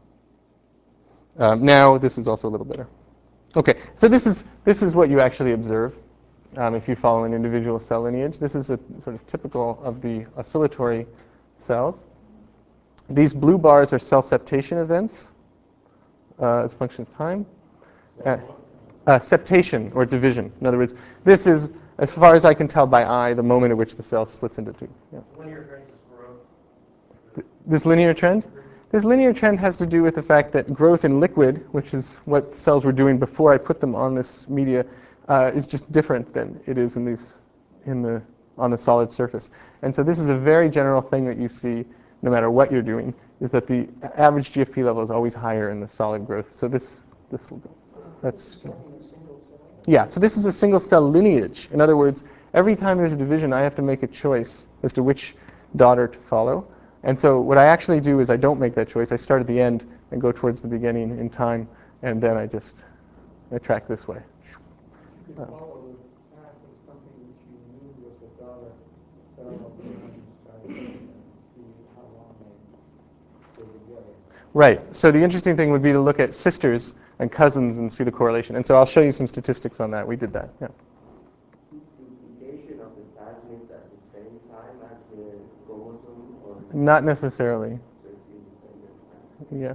Um, now this is also a little better. Okay, so this is, this is what you actually observe um, if you follow an individual cell lineage. This is a sort of typical of the oscillatory cells. These blue bars are cell septation events uh, as a function of time. Uh, uh, septation, or division. In other words, this is, as far as I can tell by eye, the moment at which the cell splits into two. Yeah. Linear trend is growth. Th- This linear trend? This linear trend has to do with the fact that growth in liquid, which is what cells were doing before I put them on this media, uh, is just different than it is in these, in the, on the solid surface. And so this is a very general thing that you see no matter what you're doing, is that the average G F P level is always higher in the solid growth. So this, this will go. That's, yeah, so this is a single cell lineage. In other words, every time there's a division, I have to make a choice as to which daughter to follow. And so what I actually do is I don't make that choice. I start at the end and go towards the beginning in time, and then I just I track this way. You could follow the path of something that you knew was a daughter cell and try to see how long they stay together. Right. So the interesting thing would be to look at sisters and cousins and see the correlation. And so I'll show you some statistics on that. We did that. Yeah. Duplication of the plasmids at the same time as the chromosome, or Not necessarily. so it's independent?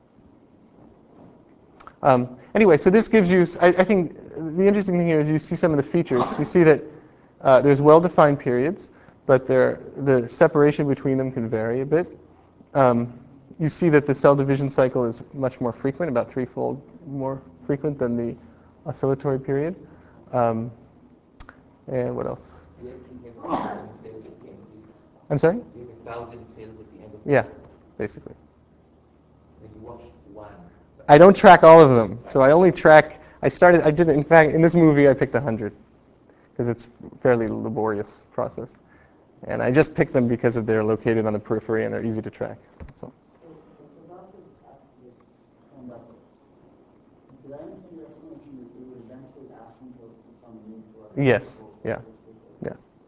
Yeah. Um, anyway, so this gives you, I, I think the interesting thing here is you see some of the features. You see that uh, there's well-defined periods, but the separation between them can vary a bit. Um, you see that the cell division cycle is much more frequent, about threefold more frequent than the oscillatory period. Um, and what else? You actually have a thousand cells at the end of it. I'm sorry? You have a thousand cells at the end of it. Yeah, basically. Then you watch one. I don't track all of them, so I only track, I started, I did, in fact, in this movie I picked one hundred, because it's a fairly laborious process. And I just picked them because of they're located on the periphery and they're easy to track. So. Without this, this conductor, did I understand your explanation that you would eventually asymptote to some new fluorescence? Yes, yeah, yeah.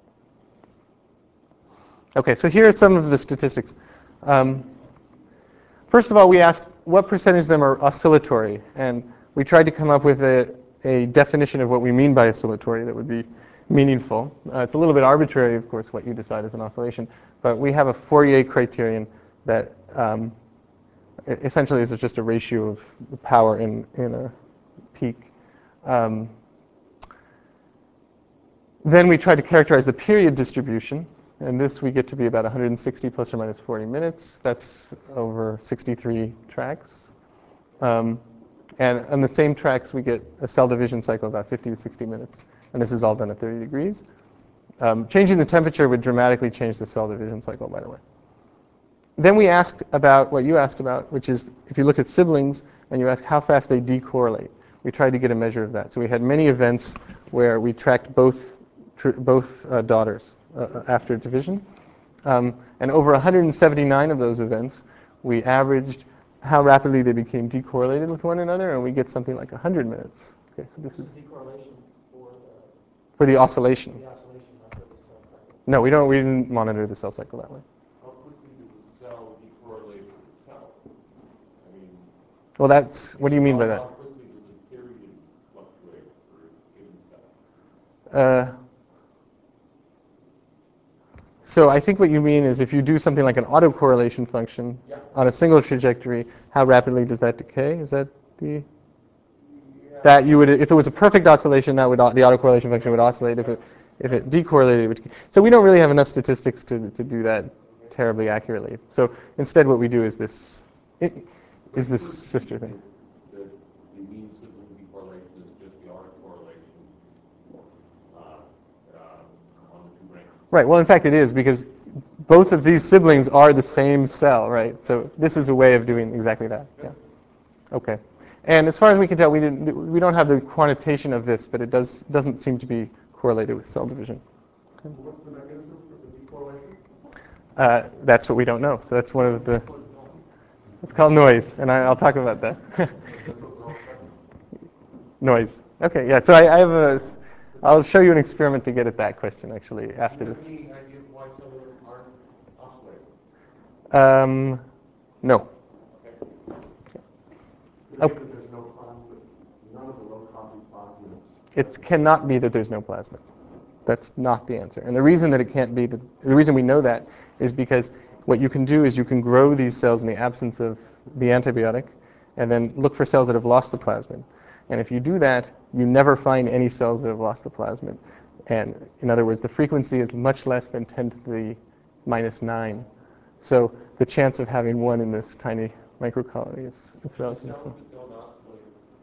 Okay, so here are some of the statistics. Um, first of all, we asked what percentage of them are oscillatory, and we tried to come up with a, a definition of what we mean by oscillatory that would be meaningful. Uh, it's a little bit arbitrary, of course, what you decide is an oscillation, but we have a Fourier criterion that um, essentially is just a ratio of the power in, in a peak. Um, then we try to characterize the period distribution, and this we get to be about one hundred sixty plus or minus forty minutes. That's over sixty-three tracks. Um, and on the same tracks, we get a cell division cycle about fifty to sixty minutes. And this is all done at thirty degrees. Um, changing the temperature would dramatically change the cell division cycle, by the way. Then we asked about what you asked about, which is if you look at siblings and you ask how fast they decorrelate. We tried to get a measure of that. So we had many events where we tracked both, tr both uh, daughters uh, after division. Um, and over one hundred seventy-nine of those events, we averaged how rapidly they became decorrelated with one another, and we get something like one hundred minutes. Okay, so this, this is decorrelation for the, for the oscillation. the oscillation, not for the cell cycle. No, we don't. We didn't monitor the cell cycle that way. How quickly does the cell decorrelate with itself? I mean, Well, that's. What do you mean by how that? quickly does the period fluctuate for a given cell? Uh, so I think what you mean is if you do something like an autocorrelation function Yeah. on a single trajectory, how rapidly does that decay? Is that the? Yeah. That you would, if it was a perfect oscillation, that would the autocorrelation function would oscillate. If it if it decorrelated, it would. So we don't really have enough statistics to to do that terribly accurately. So instead, what we do is this is this sister thing. The, the mean sibling decorrelation is just the autocorrelation uh, uh, Right, well, in fact, it is, because both of these siblings are the same cell, right? So this is a way of doing exactly that. Yeah. Okay. And as far as we can tell, we didn't we don't have the quantitation of this, but it does doesn't seem to be correlated with cell division. Okay. What's the mechanism for the decorrelation? Uh, that's what we don't know. So that's one of the. It's called noise, and I, I'll talk about that. Noise. Okay. Yeah. So I, I have a. I'll show you an experiment to get at that question actually after Do you this. have any idea why some of them aren't oscillating? Um, no. Oh. That there's no plasmid, none of the low copy plasmids. It cannot be that there's no plasmid. That's not the answer. And the reason that it can't be, the, the reason we know that is because what you can do is you can grow these cells in the absence of the antibiotic and then look for cells that have lost the plasmid. And if you do that, you never find any cells that have lost the plasmid. And in other words, the frequency is much less than ten to the minus nine. So the chance of having one in this tiny microcolony is, is relatively Cells small. that don't oscillate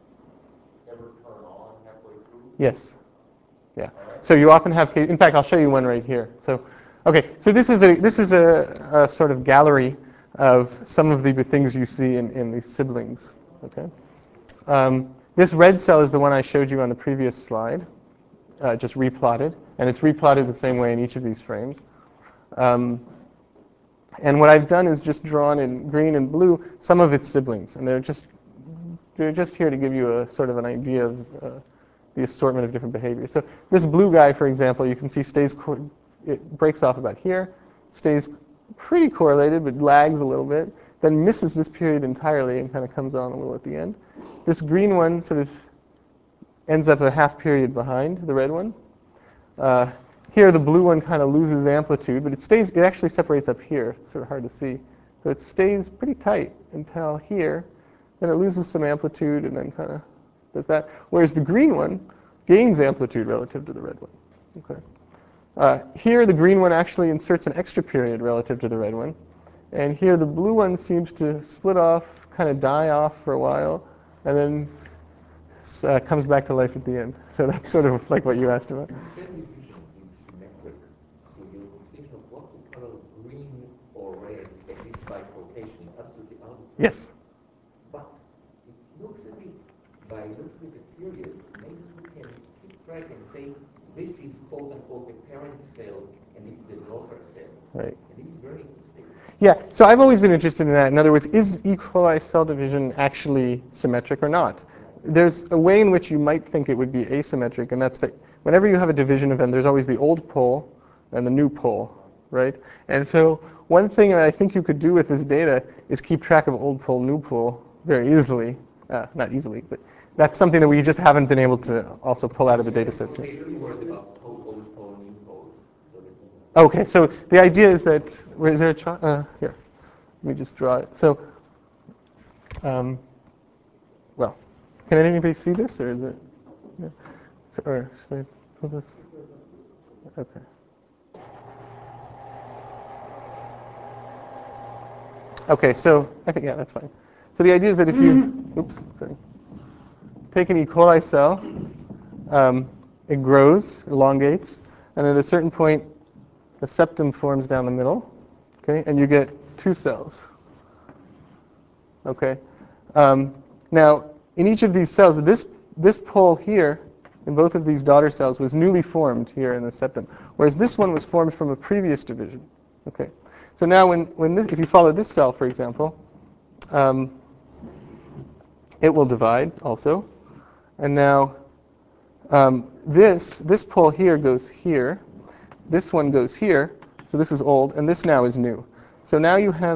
ever turn on halfway through? Yes. Yeah. So you often have, in fact, I'll show you one right here. So, okay. So this is a this is a, a sort of gallery of some of the things you see in, in these siblings. Okay. Um, this red cell is the one I showed you on the previous slide, uh, just replotted, and it's replotted the same way in each of these frames. Um, and what I've done is just drawn in green and blue some of its siblings, and they're just they're just here to give you a sort of an idea of uh, the assortment of different behaviors. So this blue guy, for example, you can see stays, it breaks off about here, stays pretty correlated, but lags a little bit, then misses this period entirely and kind of comes on a little at the end. This green one sort of ends up a half period behind the red one. Uh, here, the blue one kind of loses amplitude, but it stays, it actually separates up here. It's sort of hard to see. So it stays pretty tight until here. Then it loses some amplitude and then kind of does that. Whereas the green one gains amplitude relative to the red one. Okay. Uh, here, the green one actually inserts an extra period relative to the red one. And here, the blue one seems to split off, kind of die off for a while, and then uh, comes back to life at the end. So that's sort of like what you asked about. Cell division is symmetric, so your decision of what to color green or red at this bifurcation is absolutely arbitrary. Yes. But it looks as if by looking at the periods, maybe we can keep track and say this is quote unquote a parent cell and this is the daughter cell. Right. And this is very interesting. Yeah, so I've always been interested in that. In other words, is E. coli cell division actually symmetric or not? There's a way in which you might think it would be asymmetric, and that's that whenever you have a division event, there's always the old pole and the new pole, right? And so one thing that I think you could do with this data is keep track of old pole, new pole very easily. Uh, not easily, but that's something that we just haven't been able to also pull out of the data sets. Say a few words about pole, old pole, new pole. So that Okay, so the idea is that, where is there a chart? Uh, here, let me just draw it. So, um, well, can anybody see this, or is it, yeah. So, or should I put this? Okay. Okay, so I think, yeah, that's fine. So the idea is that if you, oops, sorry, take an E. coli cell, um, it grows, elongates, and at a certain point, a septum forms down the middle, okay, and you get two cells. Okay. Um, now, in each of these cells, this this pole here, in both of these daughter cells, was newly formed here in the septum, whereas this one was formed from a previous division. Okay. So now, when when this, if you follow this cell, for example, um, it will divide also, and now um, this this pole here goes here, this one goes here, so this is old, and this now is new. So now you have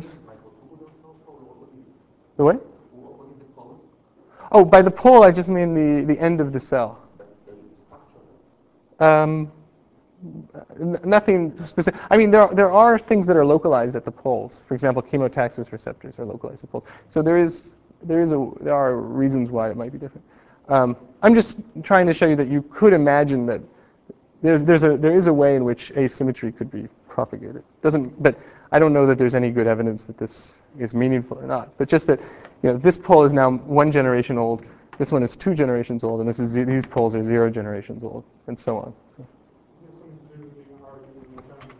the what? what is the pole? Oh, by the pole, I just mean the, the end of the cell. But there is a structure. Um, n- nothing specific. I mean, there are, there are things that are localized at the poles. For example, chemotaxis receptors are localized at poles. So there is there is a there are reasons why it might be different. Um, I'm just trying to show you that you could imagine that there's there's a there is a way in which asymmetry could be propagated. Doesn't, but I don't know that there's any good evidence that this is meaningful or not. But just that, you know, this pole is now one generation old, this one is two generations old, and this is these poles are zero generations old, and so on. So. This seems to do with the argument in the terms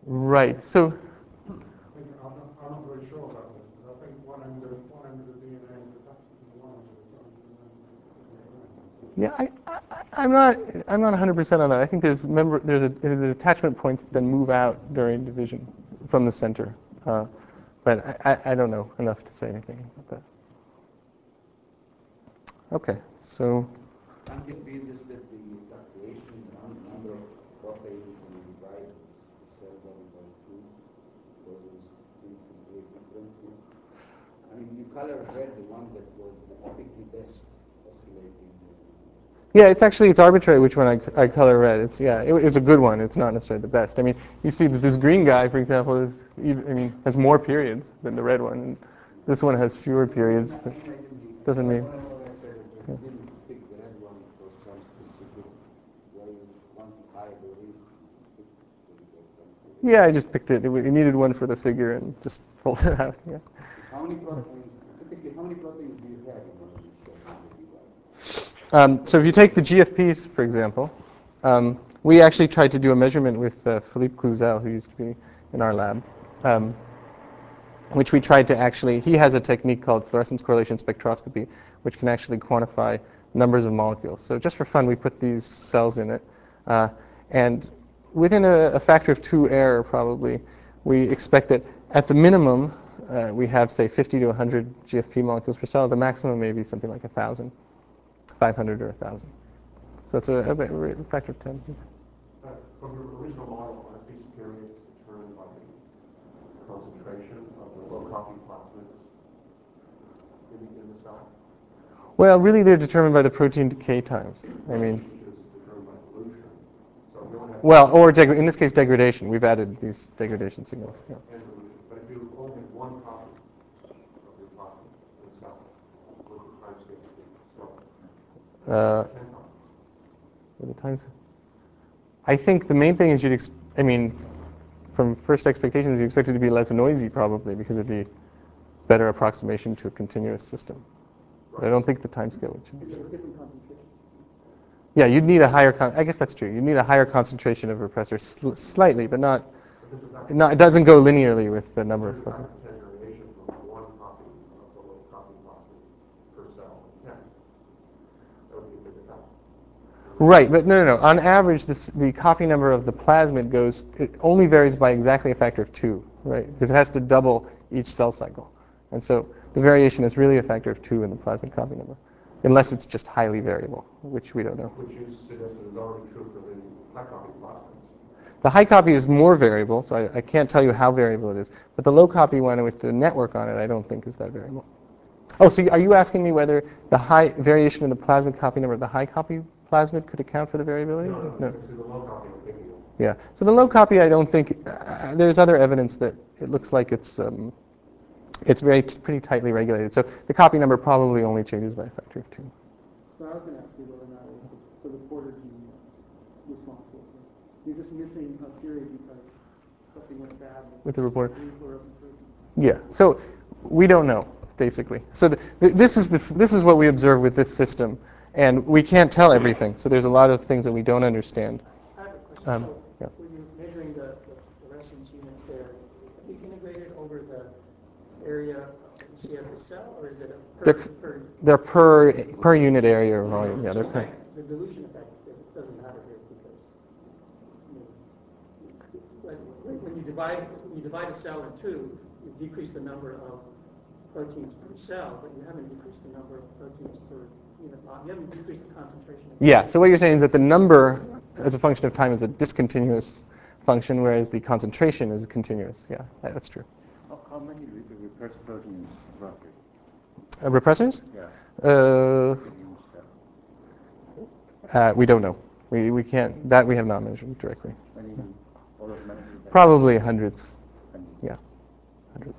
Right. So. I think I'm not, I'm not very sure about this, but I think one end of, one end of the D N A is attached to the one end of the cell, and then Yeah, I, I, I'm not, I'm not one hundred percent on that. I think there's member, there's a, there's attachment points that then move out during division from the center. Uh, but I, I, I don't know enough to say anything about that. Okay, so. Can it be just that the fluctuation in the number of proteins when you divide the cell body by two causes things to behave differently? I mean, you color red the one that was the typically best oscillating. Yeah, it's actually, it's arbitrary which one I, I color red. It's, yeah, it, it's a good one. It's not necessarily the best. I mean, you see that this green guy, for example, is, even, I mean, has more periods than the red one. And this one has fewer periods. Doesn't mean. What I said is that you didn't pick the red one for some specific way you quantify the reason. Yeah, I just picked it. It, it needed one for the figure and just pulled it out. Yeah. How many proteins, typically, how many proteins do you have in one of these cells? Um, so if you take the G F Ps, for example, um, we actually tried to do a measurement with uh, Philippe Cluzel, who used to be in our lab, um, which we tried to actually, he has a technique called fluorescence correlation spectroscopy, which can actually quantify numbers of molecules. So just for fun, we put these cells in it. Uh, and within a, a factor of two error, probably, we expect that at the minimum, uh, we have, say, fifty to one hundred G F P molecules per cell. The maximum may be something like one thousand. five hundred or one thousand. So it's a, a, a factor of ten. Uh, from your original model, are these periods determined by the concentration of the low copy plasmids in the, in the cell? Well, really, they're determined by the protein decay times. I mean, which is determined by dilution. So if you only have well, or deg- in this case, degradation. We've added these degradation signals. Yeah. and dilution, but if you only have one copy of your plasmid in the cell, what the time scale would be? So Uh, ten copies. what the times? I think the main thing is you'd, ex- I mean, from first expectations, you expect it to be less noisy, probably, because it'd be better approximation to a continuous system. But I don't think the time scale would change. Different concentrations. Yeah, you'd need a higher, con- I guess that's true. You'd need a higher concentration of repressor, sl- slightly, but not, not, it doesn't go linearly with the number There's of a plasmids. factor of ten variation from one copy of the low copy plasmid per cell to ten. That would be a big effect. Right, but no, no, no. On average, this, the copy number of the plasmid goes, it only varies by exactly a factor of two, right? Because it has to double each cell cycle. And so the variation is really a factor of two in the plasmid copy number, unless it's just highly variable, which we don't know. Which you suggested is already true for the high copy plasmids. The high copy is more variable, so I, I can't tell you how variable it is. But the low copy one with the network on it, I don't think is that variable. Oh, so are you asking me whether the high variation in the plasmid copy number of the high copy plasmid could account for the variability? No, no, no. It's actually the low copy I'm thinking of. Yeah. So the low copy, I don't think, uh, there's other evidence that it looks like it's um, it's very t- pretty tightly regulated. So the copy number probably only changes by a factor of two. So I was going to ask you whether or not it was the, the reporter gene was responsible for. You're just missing a period because something went bad With the reporter? green fluorescent protein. Yeah. So we don't know, basically. So the, th- this is the f- this is what we observe with this system, and we can't tell everything. So there's a lot of things that we don't understand. I have a question. Um, so yeah. when you're measuring the, the fluorescence units there, are these integrated over the area that you see at the cell, or is it a per, They're, per they're per per unit area or volume. Yeah, they're so per. like, the dilution effect doesn't- doesn't matter here because you know, when, when you divide when you divide a cell in two, you decrease the number of proteins per cell, but you haven't decreased the number of proteins per unit volume. You haven't decreased the concentration. Of Yeah. So what you're saying is that the number as a function of time is a discontinuous function, whereas the concentration is continuous. Yeah, that's true. How, how many repressed proteins roughly? Uh, repressors? Yeah. Uh, In each cell. uh, we don't know. We we can't. That we have not measured directly. Many order of magnitude? Probably hundreds. Hundreds. Yeah, hundreds.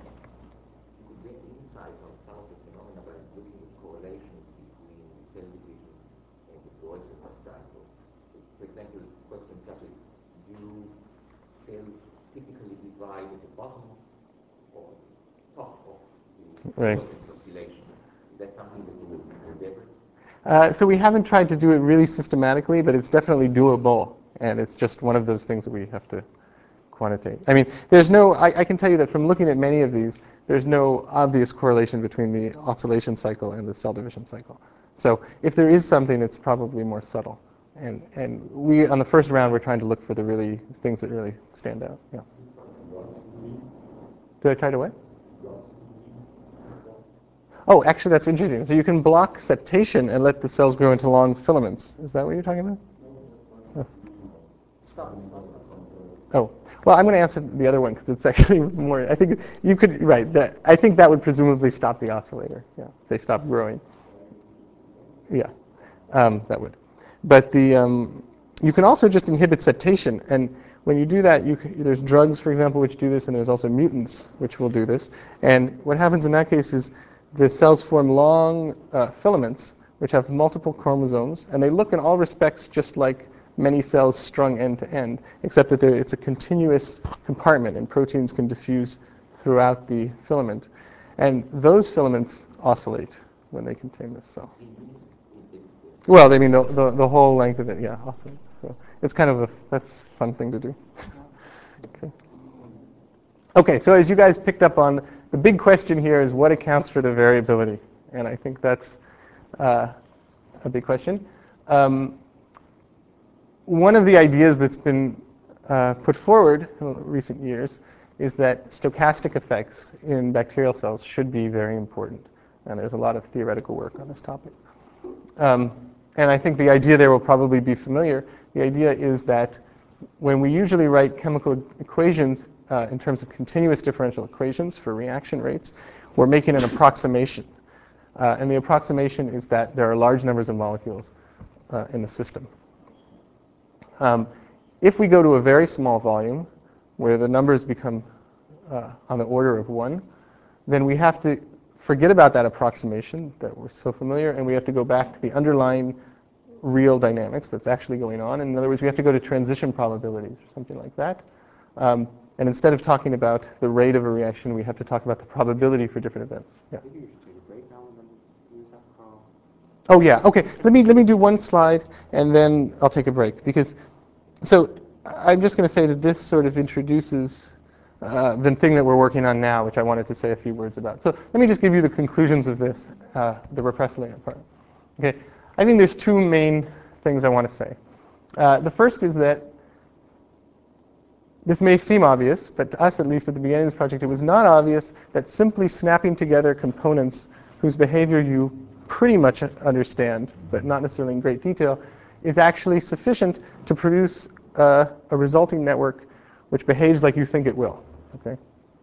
You could get insight on some of the phenomena by looking at correlations between cell division and the fluorescence cycle. For example, questions such as, do cells typically divide at the bottom or top of the Right. fluorescence oscillation? Is that something that you would endeavor? Uh, so we haven't tried to do it really systematically, but it's definitely doable, and it's just one of those things that we have to quantitate. I mean, there's no, I, I can tell you that from looking at many of these, there's no obvious correlation between the oscillation cycle and the cell division cycle. So if there is something, it's probably more subtle. And, and we, on the first round, we're trying to look for the really things that really stand out. Yeah. Did I try to what? Oh, actually, that's interesting. So you can block septation and let the cells grow into long filaments. Is that what you're talking about? Oh. Stop, stop, stop. Oh, well, I'm going to answer the other one because it's actually more. I think you could right. That I think that would presumably stop the oscillator. Yeah, if they stop growing. Yeah, um, that would. But the um, you can also just inhibit septation, and when you do that, you can, there's drugs, for example, which do this, and there's also mutants which will do this. And what happens in that case is the cells form long uh, filaments which have multiple chromosomes, and they look in all respects just like many cells strung end to end, except that it's a continuous compartment, and proteins can diffuse throughout the filament. And those filaments oscillate when they contain this cell. Well, I mean, the, the, the whole length of it, yeah, oscillates. So it's kind of a, that's a fun thing to do. Okay. Okay, so as you guys picked up on, the big question here is what accounts for the variability? And I think that's uh, a big question. Um, one of the ideas that's been uh, put forward in recent years is that stochastic effects in bacterial cells should be very important. And there's a lot of theoretical work on this topic. Um, and I think the idea there will probably be familiar. The idea is that when we usually write chemical equations uh, in terms of continuous differential equations for reaction rates, we're making an approximation. Uh, and the approximation is that there are large numbers of molecules uh, in the system. Um, if we go to a very small volume, where the numbers become uh, on the order of one, then we have to forget about that approximation that we're so familiar, and we have to go back to the underlying real dynamics that's actually going on. And in other words, we have to go to transition probabilities or something like that. Um, and instead of talking about the rate of a reaction, we have to talk about the probability for different events. Yeah. Maybe you should take a break now and then use that call. Oh yeah. Okay. Let me let me do one slide, and then I'll take a break. Because, so I'm just going to say that this sort of introduces uh, the thing that we're working on now, which I wanted to say a few words about. So let me just give you the conclusions of this, uh, the repressilator part. Okay. I think there's two main things I want to say. Uh, the first is that this may seem obvious, but to us, at least at the beginning of this project, it was not obvious that simply snapping together components whose behavior you pretty much understand, but not necessarily in great detail, is actually sufficient to produce uh, a resulting network which behaves like you think it will. Okay?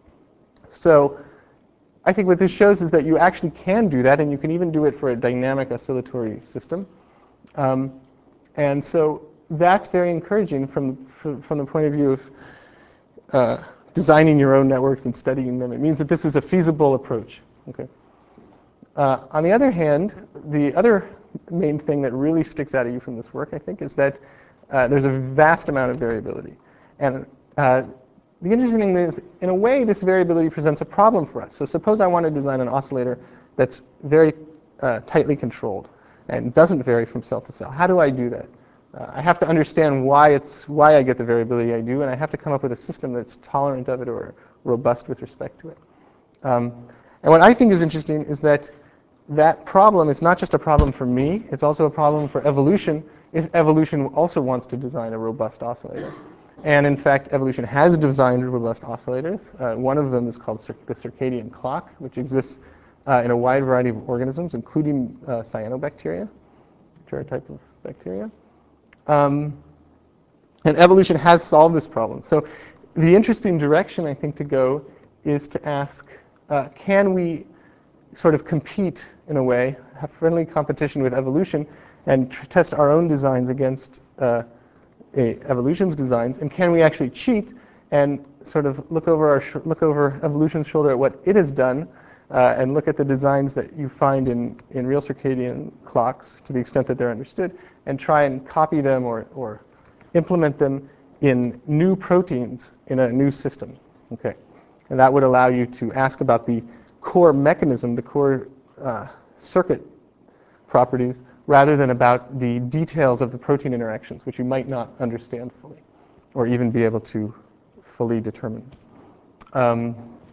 So I think what this shows is that you actually can do that, and you can even do it for a dynamic oscillatory system. Um, and so that's very encouraging from, from, from the point of view of uh, designing your own networks and studying them. It means that this is a feasible approach. Okay. Uh, on the other hand, the other main thing that really sticks out at you from this work, I think, is that uh, there's a vast amount of variability. And uh, the interesting thing is, in a way, this variability presents a problem for us. So suppose I want to design an oscillator that's very uh, tightly controlled and doesn't vary from cell to cell. How do I do that? Uh, I have to understand why it's why I get the variability I do, and I have to come up with a system that's tolerant of it or robust with respect to it. Um, and what I think is interesting is that that problem is not just a problem for me, it's also a problem for evolution, if evolution also wants to design a robust oscillator. And in fact, evolution has designed robust oscillators. Uh, one of them is called cir the circadian clock, which exists uh, in a wide variety of organisms, including uh, cyanobacteria, which are a type of bacteria. Um, and evolution has solved this problem. So the interesting direction, I think, to go is to ask, uh, can we sort of compete in a way, have friendly competition with evolution, and tr test our own designs against uh, a evolution's designs, and can we actually cheat and sort of look over our sh look over evolution's shoulder at what it has done, uh, and look at the designs that you find in in real circadian clocks to the extent that they're understood, and try and copy them or or implement them in new proteins in a new system. Okay, and that would allow you to ask about the core mechanism, the core uh, circuit properties, rather than about the details of the protein interactions, which you might not understand fully, or even be able to fully determine. Um,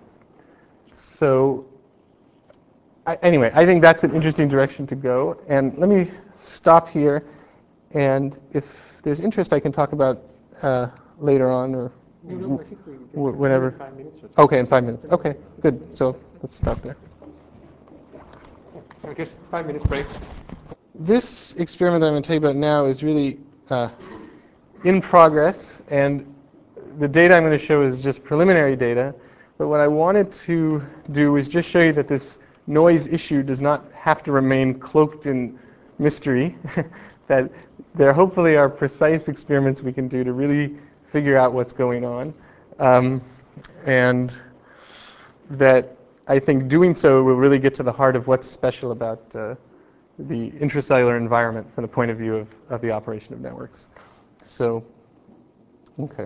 so I, anyway, I think that's an interesting direction to go. And let me stop here. And if there's interest, I can talk about uh, later on or No, no, I think we can wh- whenever. in five minutes or so. Okay, in five minutes. Okay, good. So let's stop there. So just five minutes break. This experiment that I'm going to tell you about now is really uh, in progress, and the data I'm going to show is just preliminary data. But what I wanted to do is just show you that this noise issue does not have to remain cloaked in mystery, that there hopefully are precise experiments we can do to really figure out what's going on, um, and that I think doing so will really get to the heart of what's special about uh, the intracellular environment from the point of view of, of the operation of networks. So, okay.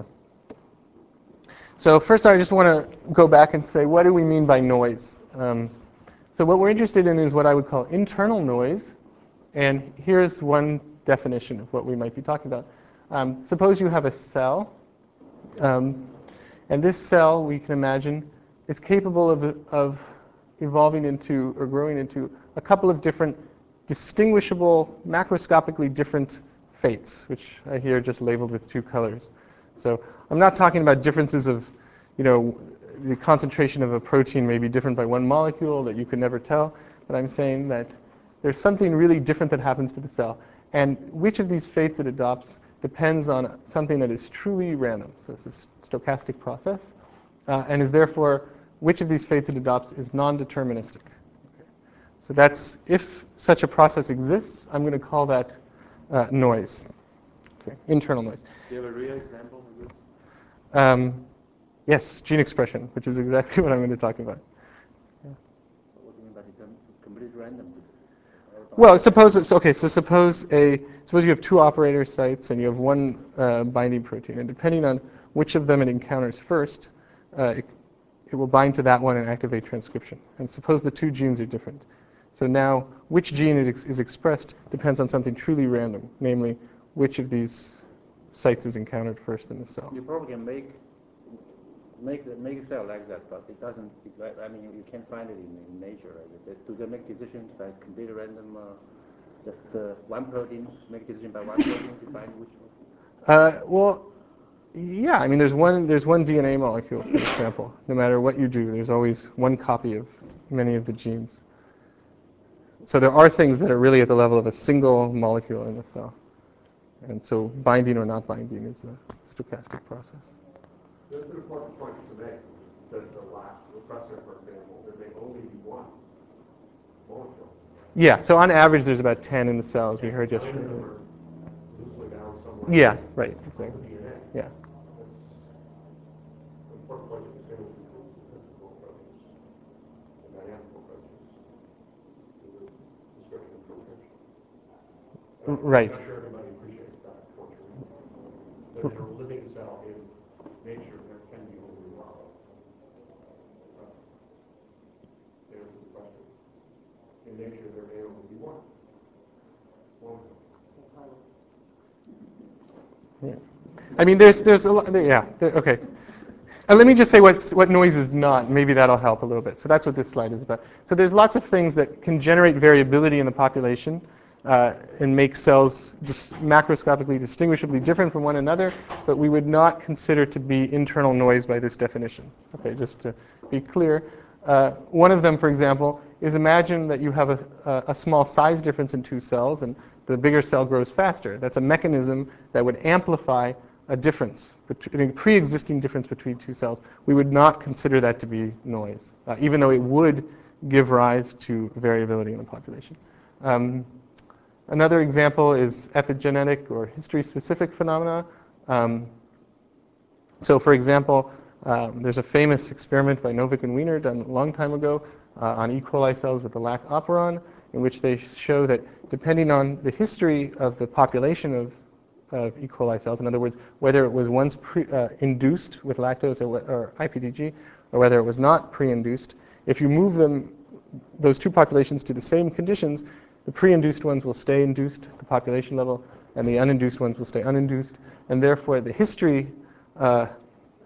So first I just want to go back and say, what do we mean by noise? Um, so what we're interested in is what I would call internal noise. And here's one definition of what we might be talking about. Um, suppose you have a cell. Um, and this cell, we can imagine, is capable of, of evolving into or growing into a couple of different distinguishable, macroscopically different fates, which I here just labeled with two colors. So I'm not talking about differences of, you know, the concentration of a protein may be different by one molecule that you could never tell, but I'm saying that there's something really different that happens to the cell. And which of these fates it adopts depends on something that is truly random. So it's a stochastic process, uh, and is therefore, which of these fates it adopts is non-deterministic. So that's, if such a process exists, I'm going to call that uh, noise, okay, internal noise. Do you have a real example of this? Um, yes, gene expression, which is exactly what I'm going to talk about. Yeah. What do you mean by completely random? Well, suppose it's, okay, so suppose a, suppose you have two operator sites and you have one uh, binding protein, and depending on which of them it encounters first, uh, it, it will bind to that one and activate transcription. And suppose the two genes are different. So now, which gene is, is expressed depends on something truly random, namely, which of these sites is encountered first in the cell. You probably can make make the, make a cell like that, but it doesn't. I mean, you, you can't find it in, in nature. Right? Do they make decisions by completely random? Uh, just uh, one protein make decision by one protein to find which one? Uh, well, yeah. I mean, there's one there's one D N A molecule, for example. No matter what you do, there's always one copy of many of the genes. So there are things that are really at the level of a single molecule in the cell. And so binding or not binding is a stochastic process. That's an important point to make. That the last repressor, for example, there may only be one molecule. Yeah, so on average there's about ten in the cell, as we heard yesterday. Loosely bound somewhere. Yeah, right, exactly. D N A. Yeah. That's an important point to distinguish between statistical approaches and dynamical approaches to the description of transcription. Right. I'm not sure everybody appreciates that, unfortunately. That in a living cell in nature, there can be only one. Uh, to answer the question. In nature, there may only be one. One. Yeah. I mean, there's there's a lot. Yeah. There, okay. And let me just say what's, what noise is not. Maybe that'll help a little bit. So that's what this slide is about. So there's lots of things that can generate variability in the population uh, and make cells dis- macroscopically distinguishably different from one another, but we would not consider to be internal noise by this definition. Okay, just to be clear. Uh, one of them, for example, is imagine that you have a, a, a small size difference in two cells, and the bigger cell grows faster. That's a mechanism that would amplify a difference, a pre-existing difference between two cells. We would not consider that to be noise, uh, even though it would give rise to variability in the population. Um, another example is epigenetic or history-specific phenomena. Um, so, for example, um, there's a famous experiment by Novick and Wiener done a long time ago uh, on E. coli cells with the lac operon, in which they show that depending on the history of the population of of E. coli cells, in other words, whether it was once pre, uh, induced with lactose or, or I P T G, or whether it was not pre-induced, if you move them, those two populations to the same conditions, the pre-induced ones will stay induced at the population level, and the uninduced ones will stay uninduced, and therefore the history uh,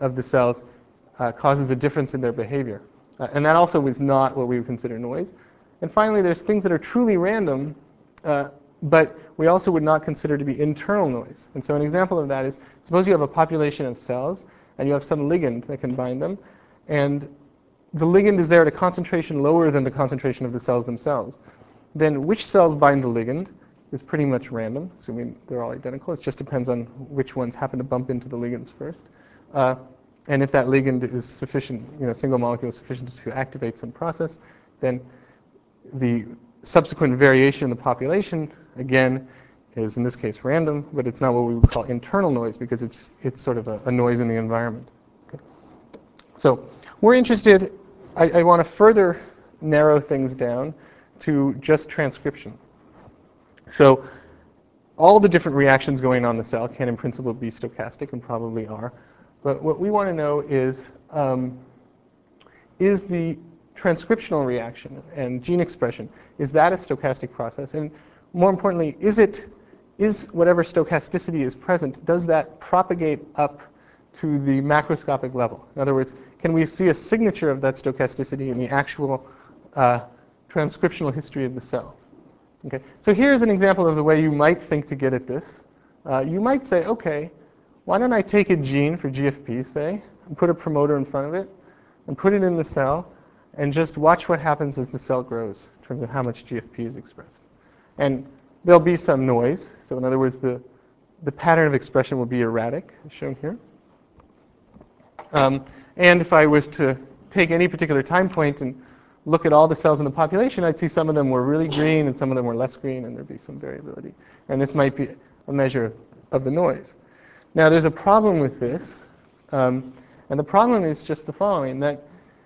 of the cells uh, causes a difference in their behavior. Uh, and that also is not what we would consider noise. And finally, there's things that are truly random, uh, but we also would not consider to be internal noise. And so an example of that is, suppose you have a population of cells, and you have some ligand that can bind them, and the ligand is there at a concentration lower than the concentration of the cells themselves. Then which cells bind the ligand is pretty much random, assuming they're all identical. It just depends on which ones happen to bump into the ligands first. Uh, and if that ligand is sufficient, you know, single molecule is sufficient to activate some process, then the subsequent variation in the population, again, is in this case random, but it's not what we would call internal noise because it's, it's sort of a, a noise in the environment. Okay. So we're interested, I, I want to further narrow things down to just transcription. So all the different reactions going on in the cell can in principle be stochastic and probably are. But what we want to know is, um, is the transcriptional reaction and gene expression, is that a stochastic process? And more importantly, is it, is whatever stochasticity is present, does that propagate up to the macroscopic level? In other words, can we see a signature of that stochasticity in the actual uh, transcriptional history of the cell? Okay, so here's an example of the way you might think to get at this. Uh, you might say, okay, why don't I take a gene for G F P, say, and put a promoter in front of it, and put it in the cell, and just watch what happens as the cell grows in terms of how much G F P is expressed. And there'll be some noise. So in other words, the, the pattern of expression will be erratic, as shown here. Um, and if I was to take any particular time point and look at all the cells in the population, I'd see some of them were really green and some of them were less green, and there'd be some variability. And this might be a measure of the noise. Now, there's a problem with this, um, and the problem is just the following, that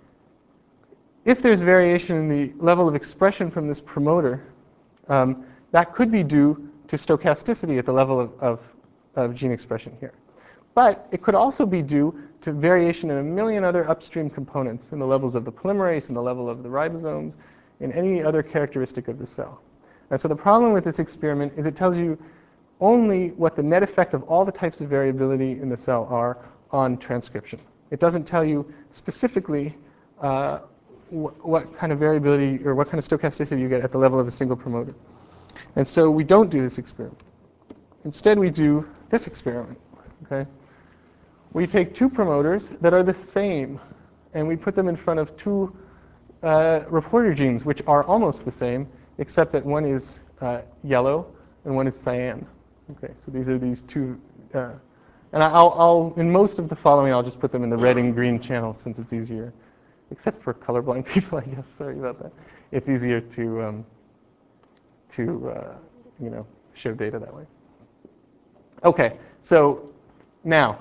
if there's variation in the level of expression from this promoter, um, that could be due to stochasticity at the level of, of, of gene expression here. But it could also be due to variation in a million other upstream components in the levels of the polymerase, in the level of the ribosomes, in any other characteristic of the cell. And so the problem with this experiment is it tells you only what the net effect of all the types of variability in the cell are on transcription. It doesn't tell you specifically uh, wh what kind of variability or what kind of stochasticity you get at the level of a single promoter. And so we don't do this experiment. Instead, we do this experiment. Okay? We take two promoters that are the same, and we put them in front of two uh, reporter genes, which are almost the same, except that one is uh, yellow and one is cyan. Okay, so these are these two. Uh, and I'll, I'll, in most of the following, I'll just put them in the red and green channels since it's easier, except for colorblind people, I guess. Sorry about that. It's easier to, um, to uh, you know, show data that way. Okay, so now,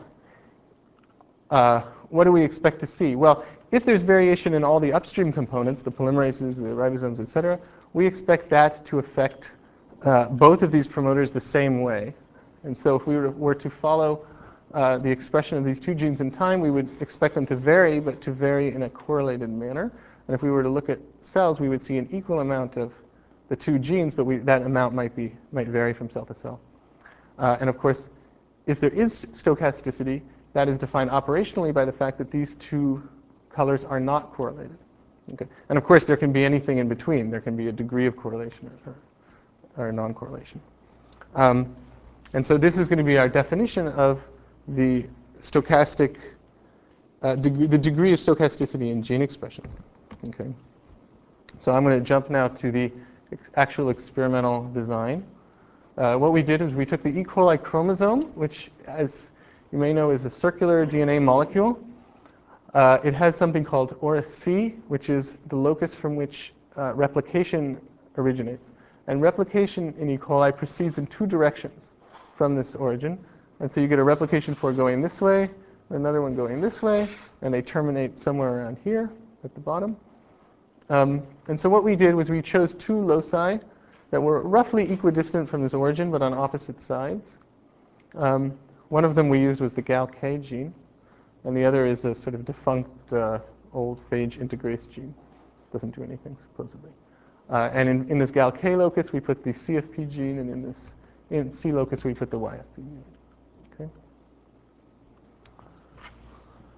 uh, what do we expect to see? Well, if there's variation in all the upstream components, the polymerases, the ribosomes, et cetera, we expect that to affect uh, both of these promoters the same way. And so if we were to, were to follow uh, the expression of these two genes in time, we would expect them to vary, but to vary in a correlated manner. And if we were to look at cells, we would see an equal amount of the two genes, but we, that amount might, be, might vary from cell to cell. Uh, and of course, if there is stochasticity, that is defined operationally by the fact that these two colors are not correlated. Okay? And of course, there can be anything in between. There can be a degree of correlation or, or non-correlation. Um, and so this is going to be our definition of the stochastic, uh, deg the degree of stochasticity in gene expression. Okay? So I'm going to jump now to the ex actual experimental design. Uh, what we did is we took the E. coli chromosome, which, as you may know, is a circular D N A molecule. Uh, it has something called O R A C, which is the locus from which uh, replication originates. And replication in E. coli proceeds in two directions from this origin. And so you get a replication for going this way, another one going this way, and they terminate somewhere around here at the bottom. Um, and so what we did was we chose two loci that were roughly equidistant from this origin, but on opposite sides. Um, one of them we used was the G A L K gene, and the other is a sort of defunct uh, old phage integrase gene. Doesn't do anything, supposedly. Uh, and in, in this G A L K locus, we put the C F P gene, and in this in C locus, we put the Y F P gene. Okay.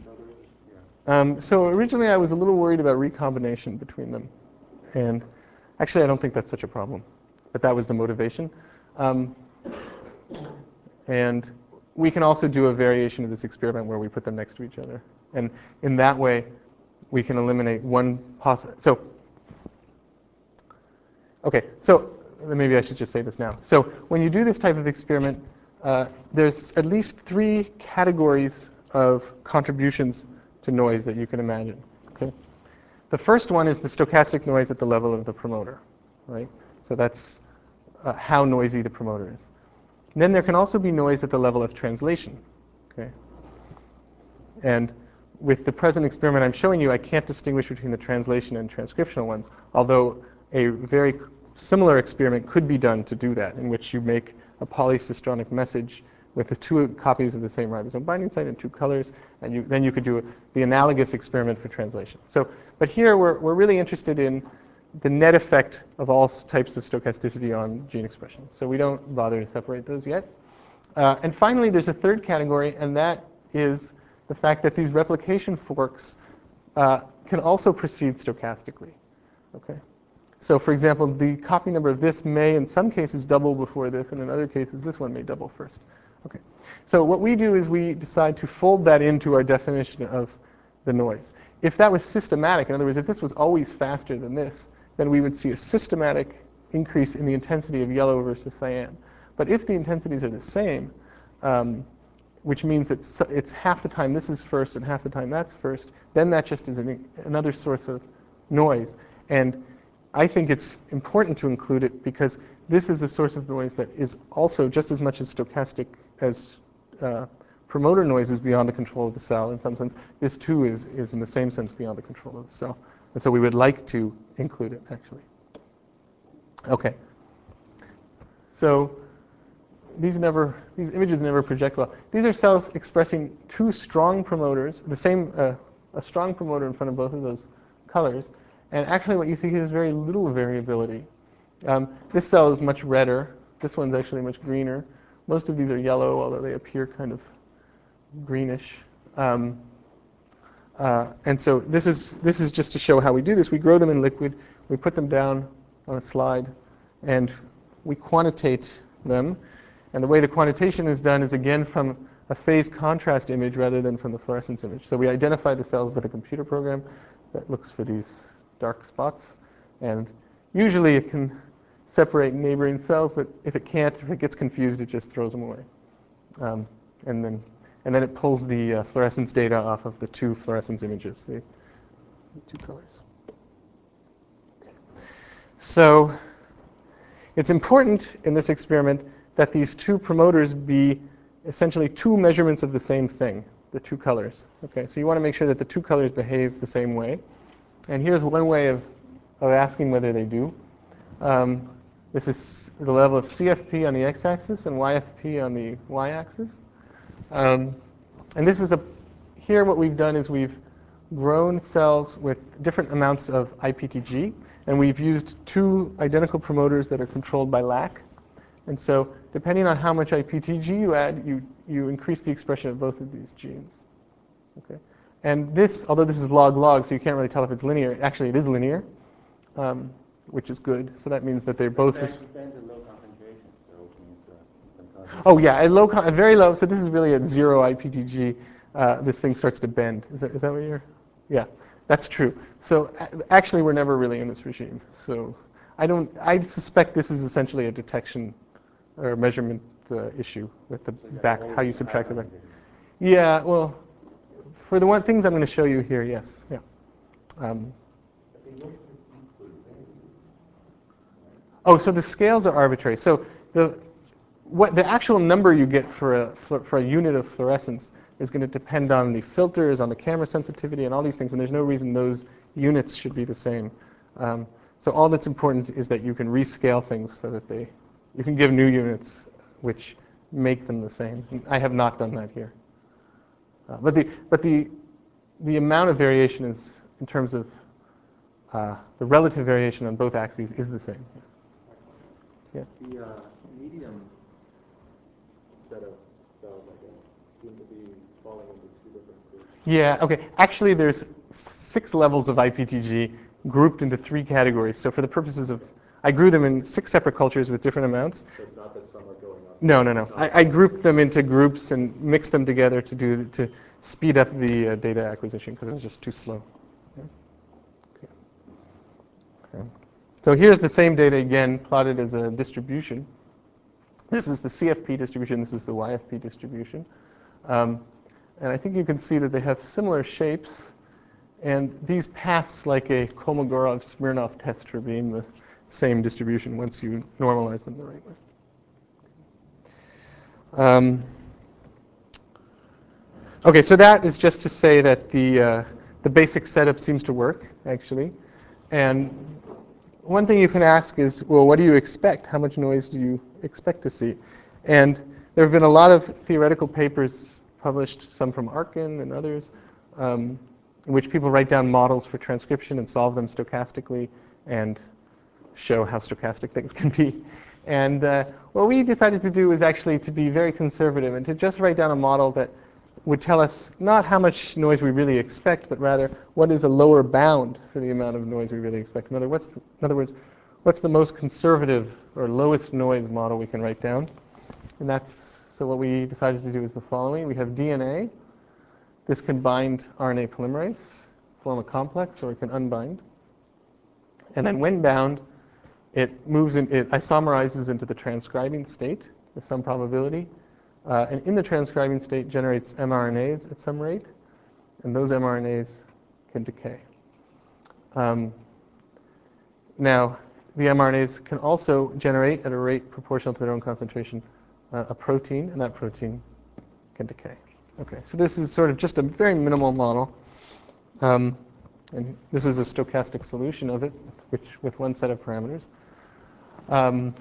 other? Um, so originally I was a little worried about recombination between them. And actually I don't think that's such a problem. But that was the motivation. Um, and we can also do a variation of this experiment where we put them next to each other. And in that way, we can eliminate one possible. So, okay, so maybe I should just say this now. So when you do this type of experiment, uh, there's at least three categories of contributions to noise that you can imagine. Okay? The first one is the stochastic noise at the level of the promoter, right? So that's uh, how noisy the promoter is. And then there can also be noise at the level of translation. Okay? And with the present experiment I'm showing you, I can't distinguish between the translation and transcriptional ones, although a very similar experiment could be done to do that, in which you make a polycistronic message with the two copies of the same ribosome binding site in two colors, and you, then you could do a, the analogous experiment for translation. So, but here we're, we're really interested in the net effect of all types of stochasticity on gene expression. So we don't bother to separate those yet. Uh, and finally, there's a third category, and that is the fact that these replication forks uh, can also proceed stochastically. Okay? So for example, the copy number of this may in some cases double before this, and in other cases this one may double first. Okay. So what we do is we decide to fold that into our definition of the noise. If that was systematic, in other words, if this was always faster than this, then we would see a systematic increase in the intensity of yellow versus cyan. But if the intensities are the same, um, which means that it's half the time this is first and half the time that's first, then that just is an, another source of noise. And I think it's important to include it because this is a source of noise that is also just as much as stochastic as uh, promoter noise is beyond the control of the cell in some sense. This too is, is in the same sense beyond the control of the cell. And so we would like to include it, actually. Okay. So these never, these images never project well. These are cells expressing two strong promoters, the same, uh, a strong promoter in front of both of those colors. And actually what you see here is very little variability. Um, this cell is much redder. This one's actually much greener. Most of these are yellow, although they appear kind of greenish. Um, uh, and so this is, this is just to show how we do this. We grow them in liquid. We put them down on a slide, and we quantitate them. And the way the quantitation is done is, again, from a phase contrast image rather than from the fluorescence image. So we identify the cells with a computer program that looks for these dark spots. And usually it can separate neighboring cells, but if it can't, if it gets confused, it just throws them away. Um, and then and then it pulls the uh, fluorescence data off of the two fluorescence images, the, the two colors. Okay. So it's important in this experiment that these two promoters be essentially two measurements of the same thing, the two colors. Okay, so you want to make sure that the two colors behave the same way. And here's one way of, of asking whether they do. Um, this is the level of C F P on the x-axis and Y F P on the y-axis. Um, and this is a, here what we've done is we've grown cells with different amounts of I P T G, and we've used two identical promoters that are controlled by L A C. And so depending on how much I P T G you add, you, you increase the expression of both of these genes. Okay? And this, although this is log-log, so you can't really tell if it's linear, actually it is linear, um, which is good. So that means that they're both... It depends on low concentration. So it means, uh, oh, yeah, at, low con at very low, so this is really at zero I P T G, uh, this thing starts to bend. Is that, is that what you're... Yeah, that's true. So actually we're never really in this regime. So I don't, I suspect this is essentially a detection or measurement uh, issue with the so back, how you subtract the back. Yeah, well, for the one things I'm going to show you here, yes, yeah. Um, oh, so the scales are arbitrary. So the what the actual number you get for a for, for a unit of fluorescence is going to depend on the filters, on the camera sensitivity, and all these things. And there's no reason those units should be the same. Um, so all that's important is that you can rescale things so that they you can give new units which make them the same. And I have not done that here. Uh, but the but the the amount of variation is in terms of uh, the relative variation on both axes is the same. Yeah. The uh, medium set of cells, I guess, seem to be falling into two different groups. Yeah, okay. Actually, there's six levels of I P T G grouped into three categories. So for the purposes of, I grew them in six separate cultures with different amounts. So it's not that some are going up. No, no, no. I, I grouped them into groups and mixed them together to do to speed up the uh, data acquisition because it was just too slow. Yeah. Okay. Okay. So here's the same data again plotted as a distribution. This is the C F P distribution. This is the Y F P distribution. Um, and I think you can see that they have similar shapes. And these pass like a Kolmogorov-Smirnov test for being the same distribution once you normalize them the right way. Um, okay, so that is just to say that the, uh, the basic setup seems to work, actually. And one thing you can ask is, well, what do you expect? How much noise do you expect to see? And there have been a lot of theoretical papers published, some from Arkin and others, um, in which people write down models for transcription and solve them stochastically and show how stochastic things can be. And uh, what we decided to do is actually to be very conservative and to just write down a model that would tell us not how much noise we really expect, but rather what is a lower bound for the amount of noise we really expect. In other, what's the, in other words, what's the most conservative or lowest noise model we can write down? And that's, so what we decided to do is the following. We have D N A. This can bind R N A polymerase, form a complex, or it can unbind. And then when bound, it moves in, it isomerizes into the transcribing state with some probability. Uh, and in the transcribing state generates mRNAs at some rate. And those mRNAs can decay. Um, now, the mRNAs can also generate at a rate proportional to their own concentration uh, a protein, and that protein can decay. Okay, so this is sort of just a very minimal model. Um, and this is a stochastic solution of it, which with one set of parameters. Um,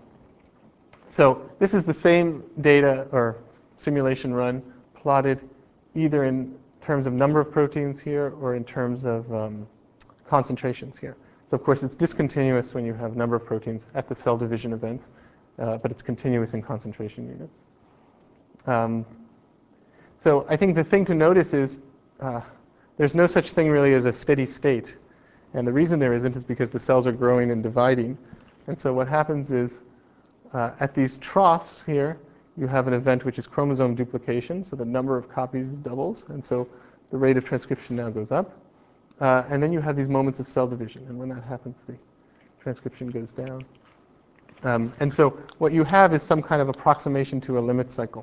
so this is the same data or simulation run plotted either in terms of number of proteins here or in terms of um, concentrations here. So of course it's discontinuous when you have number of proteins at the cell division events, uh, but it's continuous in concentration units. Um, So I think the thing to notice is uh, there's no such thing really as a steady state. And the reason there isn't is because the cells are growing and dividing. And so what happens is uh, at these troughs here, you have an event which is chromosome duplication. So the number of copies doubles. And so the rate of transcription now goes up. Uh, and then you have these moments of cell division. And when that happens, the transcription goes down. Um, and so what you have is some kind of approximation to a limit cycle.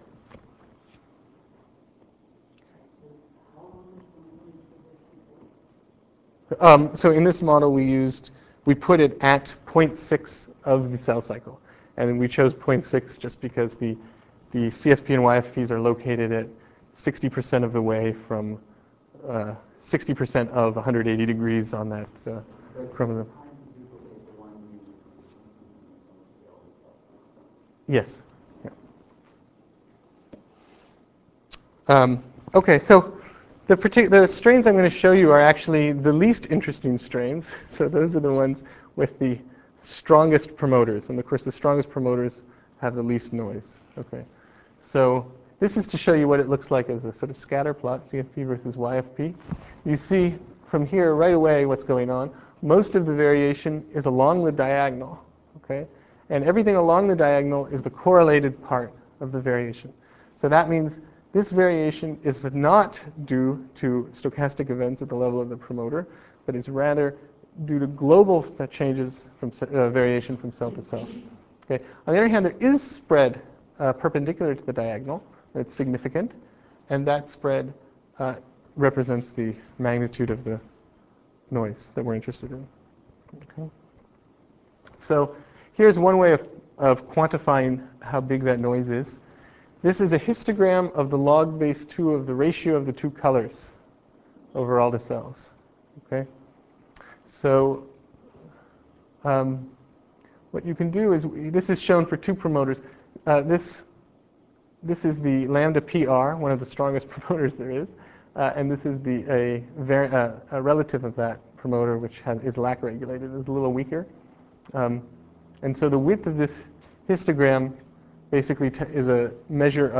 Um, so in this model, we used, we put it at zero point six of the cell cycle. And we chose zero point six just because the, the C F P and Y F Ps are located at sixty percent of the way from uh, sixty percent of one hundred eighty degrees on that uh, chromosome. Yes. Yeah. Um, okay, so The, partic the strains I'm going to show you are actually the least interesting strains. So those are the ones with the strongest promoters. And of course, the strongest promoters have the least noise. Okay. So this is to show you what it looks like as a sort of scatter plot, C F P versus Y F P. You see from here right away what's going on. Most of the variation is along the diagonal. Okay. And everything along the diagonal is the correlated part of the variation. So that means this variation is not due to stochastic events at the level of the promoter, but is rather due to global changes from uh, variation from cell to cell. Okay. On the other hand, there is spread uh, perpendicular to the diagonal. It's significant, and that spread uh, represents the magnitude of the noise that we're interested in. Okay. So here's one way of, of quantifying how big that noise is. This is a histogram of the log base two of the ratio of the two colors over all the cells. Okay, so um, what you can do is, this is shown for two promoters. Uh, this this is the lambda P R, one of the strongest promoters there is, uh, and this is the a, var uh, a relative of that promoter, which has, is lac regulated, is a little weaker. Um, and so the width of this histogram basically t is a measure of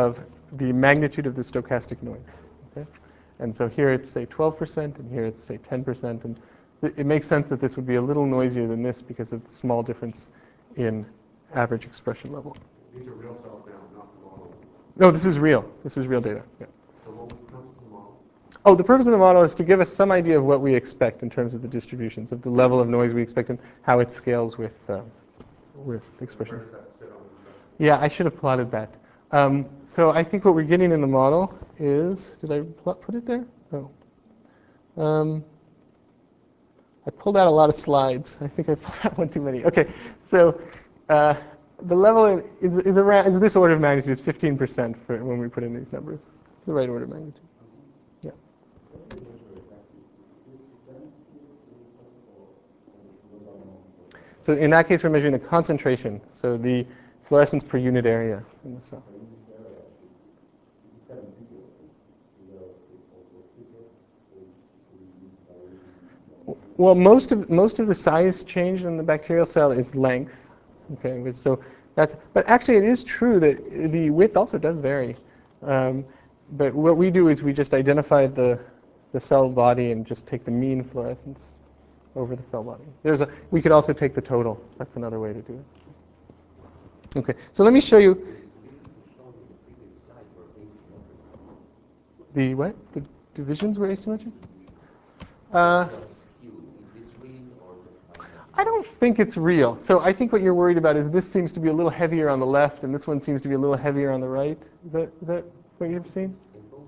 the magnitude of the stochastic noise. Okay? And so here it's, say, twelve percent, and here it's, say, ten percent. And th it makes sense that this would be a little noisier than this because of the small difference in average expression level. These are real cells now, not the model. No, this is real. This is real data. Yeah. So what was the purpose of the model? Oh, the purpose of the model is to give us some idea of what we expect in terms of the distributions, of the level of noise we expect and how it scales with, uh, with expression. Where does that sit on the Yeah, I should have plotted that. Um, so I think what we're getting in the model is, did I plot, put it there? Oh. Um, I pulled out a lot of slides. I think I pulled out one too many. Okay, so uh, the level is, is around, is this order of magnitude, is fifteen percent for when we put in these numbers. It's the right order of magnitude. Yeah. So in that case, we're measuring the concentration, so the fluorescence per unit area in the cell. Well, most of most of the size change in the bacterial cell is length. Okay, which, so that's. But actually, it is true that the width also does vary. Um, but what we do is we just identify the the cell body and just take the mean fluorescence over the cell body. There's a. We could also take the total. That's another way to do it. Okay, so let me show you. The what? The divisions were asymmetric? Uh, I don't think it's real. So I think what you're worried about is this seems to be a little heavier on the left, and this one seems to be a little heavier on the right. Is that, is that what you've seen?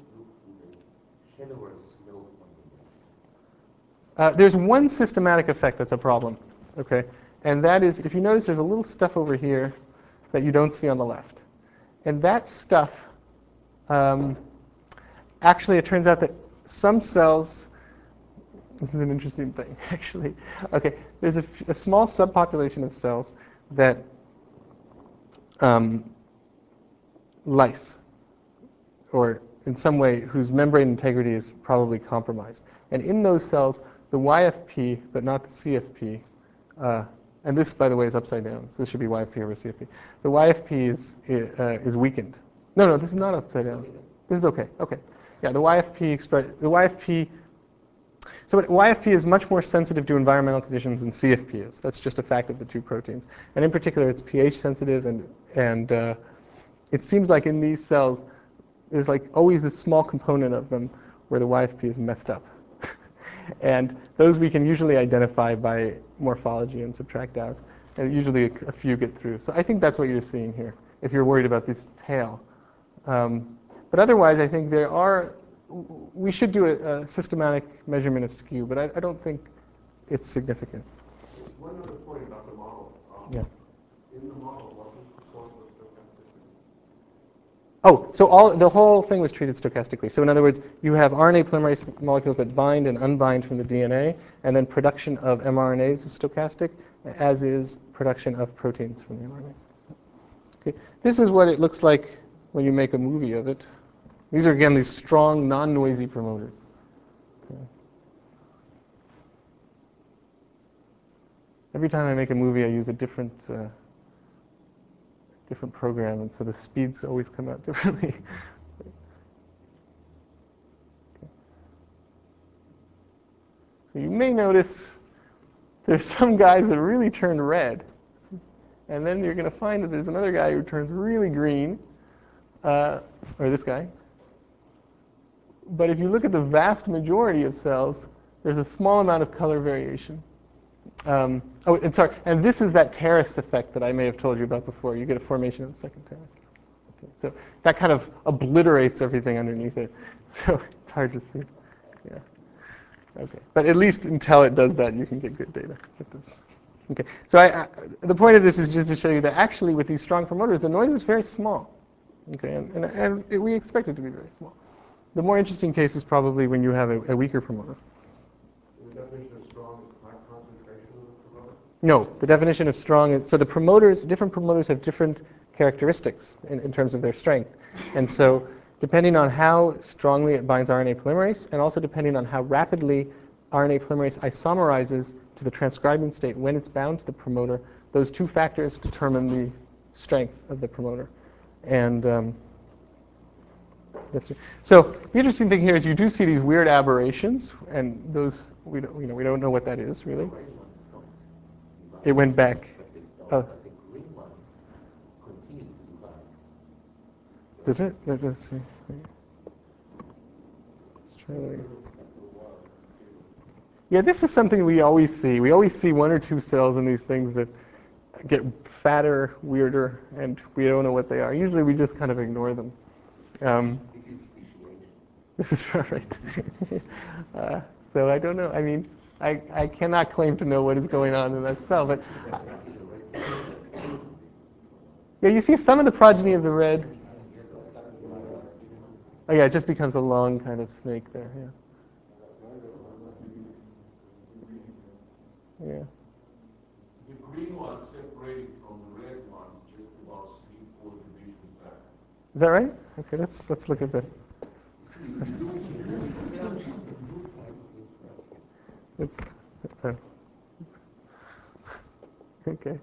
Uh, there's one systematic effect that's a problem, okay? And that is, if you notice, there's a little stuff over here that you don't see on the left. And that stuff, um, actually, it turns out that some cells, this is an interesting thing, actually. Okay, there's a, a small subpopulation of cells that um, lyse, or in some way whose membrane integrity is probably compromised. And in those cells, the Y F P, but not the C F P, uh, and this, by the way, is upside down. So this should be Y F P over C F P. The Y F P is, uh, is weakened. No, no, this is not upside down. This is okay, okay. Yeah, the Y F P, express, the Y F P, so Y F P is much more sensitive to environmental conditions than C F P is. That's just a fact of the two proteins. And in particular, it's pH sensitive, and, and uh, it seems like in these cells, there's like always this small component of them where the Y F P is messed up. And those we can usually identify by morphology and subtract out. And usually a, a few get through. So I think that's what you're seeing here, if you're worried about this tail. Um, but otherwise, I think there are, we should do a, a systematic measurement of skew, but I, I don't think it's significant. One other point about the model. Um, yeah. In the model, what was the source of stochasticity? Oh, so all the whole thing was treated stochastically. So in other words, you have R N A polymerase molecules that bind and unbind from the D N A, and then production of mRNAs is stochastic, as is production of proteins from the mRNAs. Okay. This is what it looks like when you make a movie of it. These are, again, these strong, non-noisy promoters. Okay. Every time I make a movie, I use a different uh, different program, and so the speeds always come out differently. Okay. So you may notice there's some guys that really turn red, and then you're going to find that there's another guy who turns really green, uh, or this guy. But if you look at the vast majority of cells, there's a small amount of color variation. Um, oh, and sorry, and this is that terrace effect that I may have told you about before. You get a formation of the second terrace. Okay, so that kind of obliterates everything underneath it. So it's hard to see. Yeah. Okay. But at least until it does that, you can get good data with this. Okay. So I, I, the point of this is just to show you that actually with these strong promoters, the noise is very small. Okay, and, and, and it, we expect it to be very small. The more interesting case is probably when you have a, a weaker promoter. The definition of strong is high concentration of the promoter? No, the definition of strong is, so the promoters, different promoters have different characteristics in, in terms of their strength. And so depending on how strongly it binds R N A polymerase, and also depending on how rapidly R N A polymerase isomerizes to the transcribing state when it's bound to the promoter, those two factors determine the strength of the promoter. And um, That's it. So the interesting thing here is you do see these weird aberrations, and those we don't, you know, we don't know what that is really. It went back. Oh. Does it? Let, let's see. Let's try that. Yeah, this is something we always see. We always see one or two cells in these things that get fatter, weirder, and we don't know what they are. Usually we just kind of ignore them. Um, this is right. uh, so I don't know. I mean, I, I cannot claim to know what is going on in that cell, but uh, yeah, you see some of the progeny of the red. Oh yeah, it just becomes a long kind of snake there. Yeah. Yeah. The green ones separated from the red ones just about three, four divisions back. Is that right? Okay, let's let's look at that. It's, uh, okay.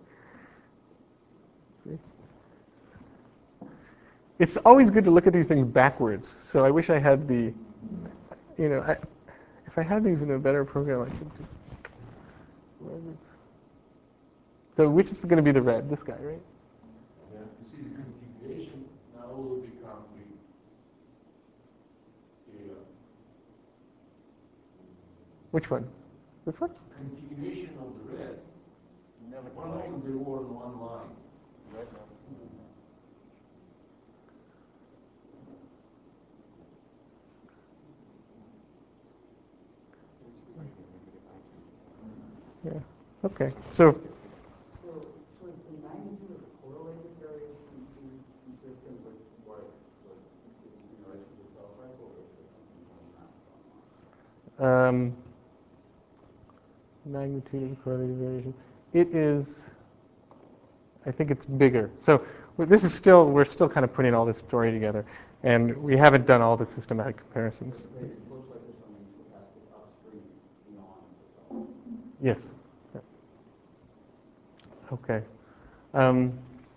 It's always good to look at these things backwards. So I wish I had the, you know, I, if I had these in a better program, I could just. So which is going to be the red? This guy, right? Yeah. You see the continuation now will become green. Yeah. Which one? This one? Continuation of the red. Never one of them they were in one line. Red now. Yeah. Okay. So. So, so is the magnitude of the correlated variation consistent with what what in relation to the cell cycle, or is it something else? Um, magnitude of the correlated variation. It is. I think it's bigger. So this is still we're still kind of putting all this story together, and we haven't done all the systematic comparisons. It looks like there's something stochastic upstream beyond the cell. Yes. Yeah. Okay. Um,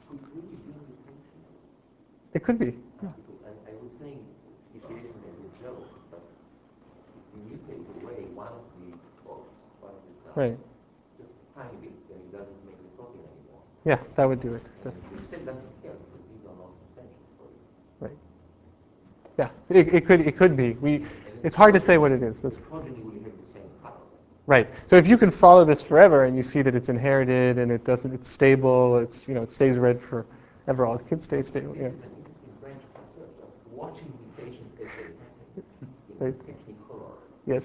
it could be. Yeah. I, I was saying speciation as a joke, but you mutate away one of the boats, one of the cells, Right. just a tiny bit, then it doesn't make the protein anymore. Yeah, that would do it. And the cell doesn't care because these are not essential for it. Right. Yeah, it, it could it could be. We it's hard to say what it is. That's the progeny will have the same color. right. So if you can follow this forever and you see that it's inherited and it doesn't, it's stable. It's you know it stays red forever. All it could stay stable. Yeah. This is an interesting branch of research. Just watching mutations as they happen in Right. technicolor. Yes.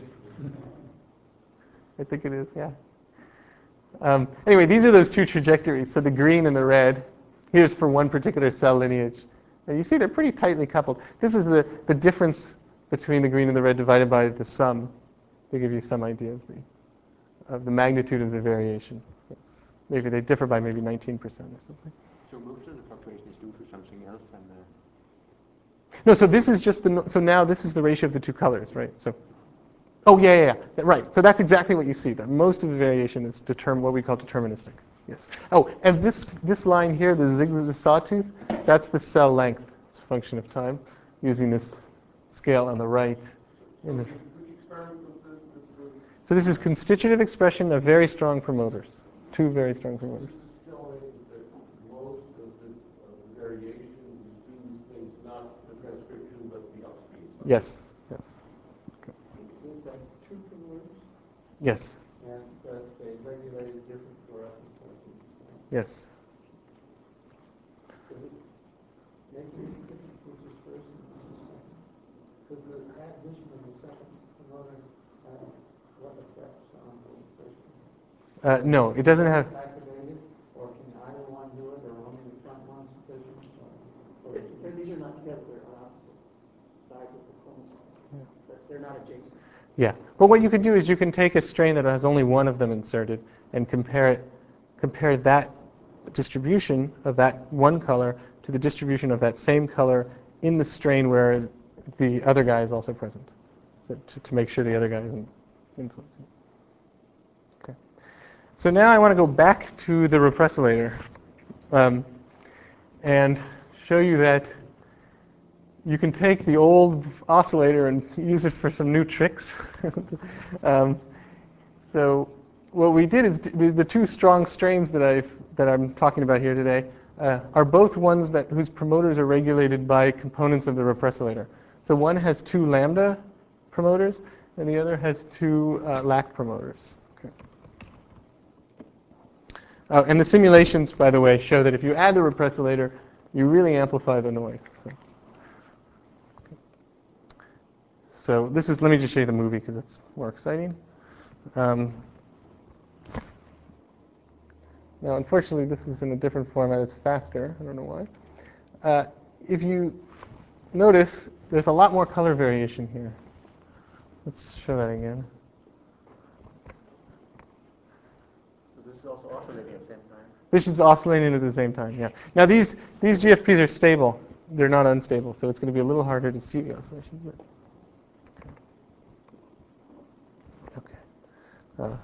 I think it is. Yeah. Um, anyway, these are those two trajectories. So the green and the red. Here's for one particular cell lineage. And you see they're pretty tightly coupled. This is the, the difference between the green and the red divided by the sum to give you some idea of the, of the magnitude of the variation. Yes. Maybe they differ by maybe nineteen percent or something. So most of the fluctuation is due to something else than the... No, so this is just the, so now this is the ratio of the two colors, right? So, oh yeah, yeah, yeah, right. So that's exactly what you see. That most of the variation is determ what we call deterministic. Yes. Oh, and this this line here, the zig the sawtooth, that's the cell length. It's a function of time using this scale on the right. In this. So this is constitutive expression of very strong promoters. Two very strong promoters. This is telling that most of the, of the variation is due to things not the transcription but the upstream. Yes. Yes. Okay. Is that two promoters? Yes. And that they regulated different fluorescent proteins. Yes. Does it make any difference which is first and which is second? Does the addition of the second promoter have what effects on the first one? Uh, no, it doesn't have. Activated, or can either one do it, or only the front one sufficient? Or, or these are not together; they're on opposite sides of the chromosome. Yeah. But they're not adjacent. Yeah. But what you can do is you can take a strain that has only one of them inserted and compare it, compare that distribution of that one color to the distribution of that same color in the strain where the other guy is also present, so to, to make sure the other guy isn't influencing. Okay. So now I want to go back to the repressilator um, and show you that you can take the old oscillator and use it for some new tricks. um, so what we did is the, the two strong strains that I've that I'm talking about here today uh, are both ones that whose promoters are regulated by components of the repressolator. So one has two lambda promoters, and the other has two uh, lac promoters. Okay. Uh, and the simulations, by the way, show that if you add the repressolator, you really amplify the noise. So. So this is, let me just show you the movie because it's more exciting. Um, now, unfortunately, this is in a different format. It's faster. I don't know why. Uh, if you notice, there's a lot more color variation here. Let's show that again. So this is also oscillating at the same time? This is oscillating at the same time, yeah. Now, these, these G F Ps are stable. They're not unstable, so it's going to be a little harder to see the oscillation. But okay. Uh,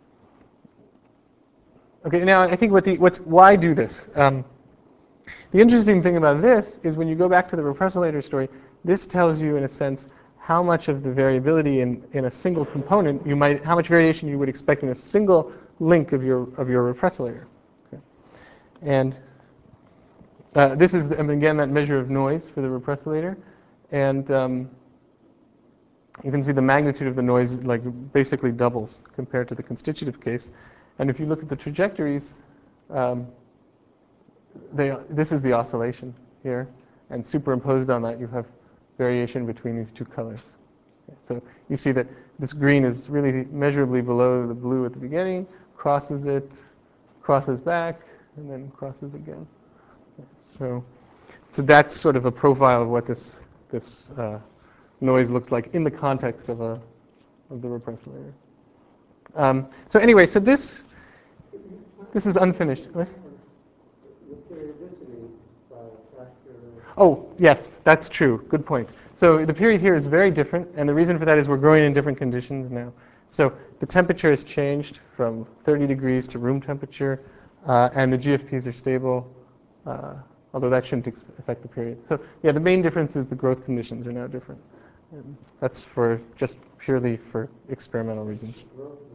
okay, now I think what the, what's, why do this? Um, the interesting thing about this is when you go back to the repressolator story, this tells you, in a sense, how much of the variability in, in a single component you might, how much variation you would expect in a single link of your, of your repressolator. Okay. And uh, this is, again, that measure of noise for the repressolator. And um, you can see the magnitude of the noise like basically doubles compared to the constitutive case. And if you look at the trajectories, um, they, this is the oscillation here. And superimposed on that, you have variation between these two colors. Okay, so you see that this green is really measurably below the blue at the beginning, crosses it, crosses back, and then crosses again. So, so that's sort of a profile of what this, this uh, noise looks like in the context of, a, of the repressolator. Um, so anyway, so this, this is unfinished. What? The periodicity by factor. Oh, yes, that's true. Good point. So the period here is very different, and the reason for that is we're growing in different conditions now. So the temperature has changed from thirty degrees to room temperature, uh, and the G F Ps are stable, uh, although that shouldn't ex affect the period. So yeah, the main difference is the growth conditions are now different. And that's for just purely for experimental reasons.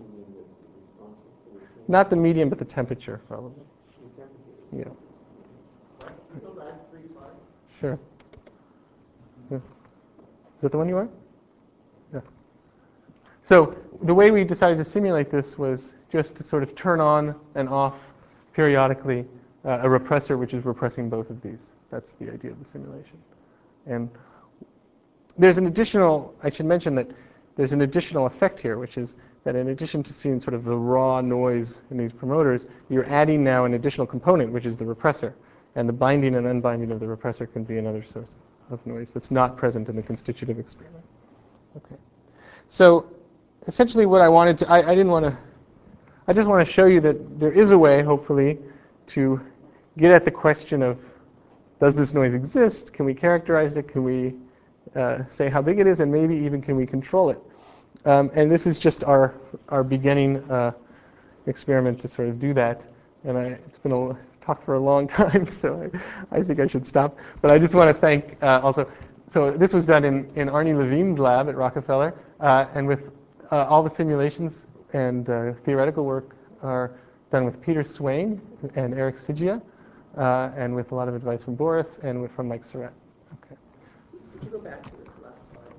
Not the medium, but the temperature, probably. Yeah. Go back three slides. Sure. Is that the one you want? Yeah. So the way we decided to simulate this was just to sort of turn on and off periodically uh, a repressor which is repressing both of these. That's the idea of the simulation. And there's an additional, I should mention that there's an additional effect here, which is that in addition to seeing sort of the raw noise in these promoters, you're adding now an additional component, which is the repressor. And the binding and unbinding of the repressor can be another source of noise that's not present in the constitutive experiment. Okay. So essentially what I wanted to, I, I didn't want to, I just want to show you that there is a way, hopefully, to get at the question of, does this noise exist? Can we characterize it? Can we uh, say how big it is? And maybe even can we control it? Um, and this is just our, our beginning uh, experiment to sort of do that. And I, it's been a talk for a long time, so I, I think I should stop. But I just want to thank uh, also, so this was done in, in Arnie Levine's lab at Rockefeller, uh, and with uh, all the simulations and uh, theoretical work are done with Peter Swain and Eric Sigia, uh, and with a lot of advice from Boris and with, from Mike Surratt. Okay. Could you go back to the last slide?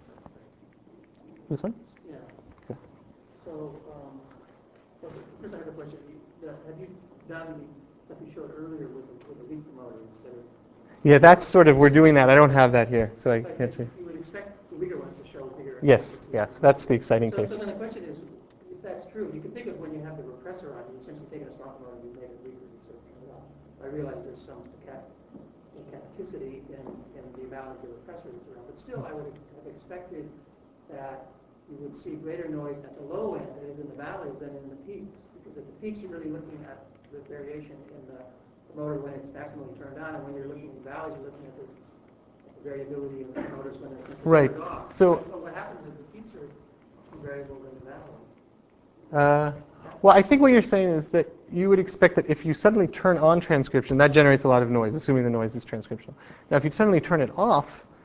This one? Yeah. Okay. So, um, well, first I have a question. You, uh, have you done the stuff you showed earlier with the, with the lead promoter instead of? Yeah, that's sort of, we're doing that. I don't have that here, so I But can't show you. you would expect the reader wants to show bigger. Yes, yes, that's the exciting so, case. So then the question is, if that's true, you can think of when you have the repressor on, you essentially taken a strong promoter and you made it weaker. So turn it off. I realize there's some stochasticity in, in the amount of the repressor that's around, but still I would have expected that you would see greater noise at the low end, that is in the valleys, than in the peaks. Because at the peaks, you're really looking at the variation in the motor when it's maximally turned on, and when you're looking at the valleys, you're looking at the, at the variability in the motors when they're essentially right. turned off. So, but what happens is the peaks are more variable than the valleys. Uh, well, I think what you're saying is that you would expect that if you suddenly turn on transcription, that generates a lot of noise, assuming the noise is transcriptional. Now, if you suddenly turn it off,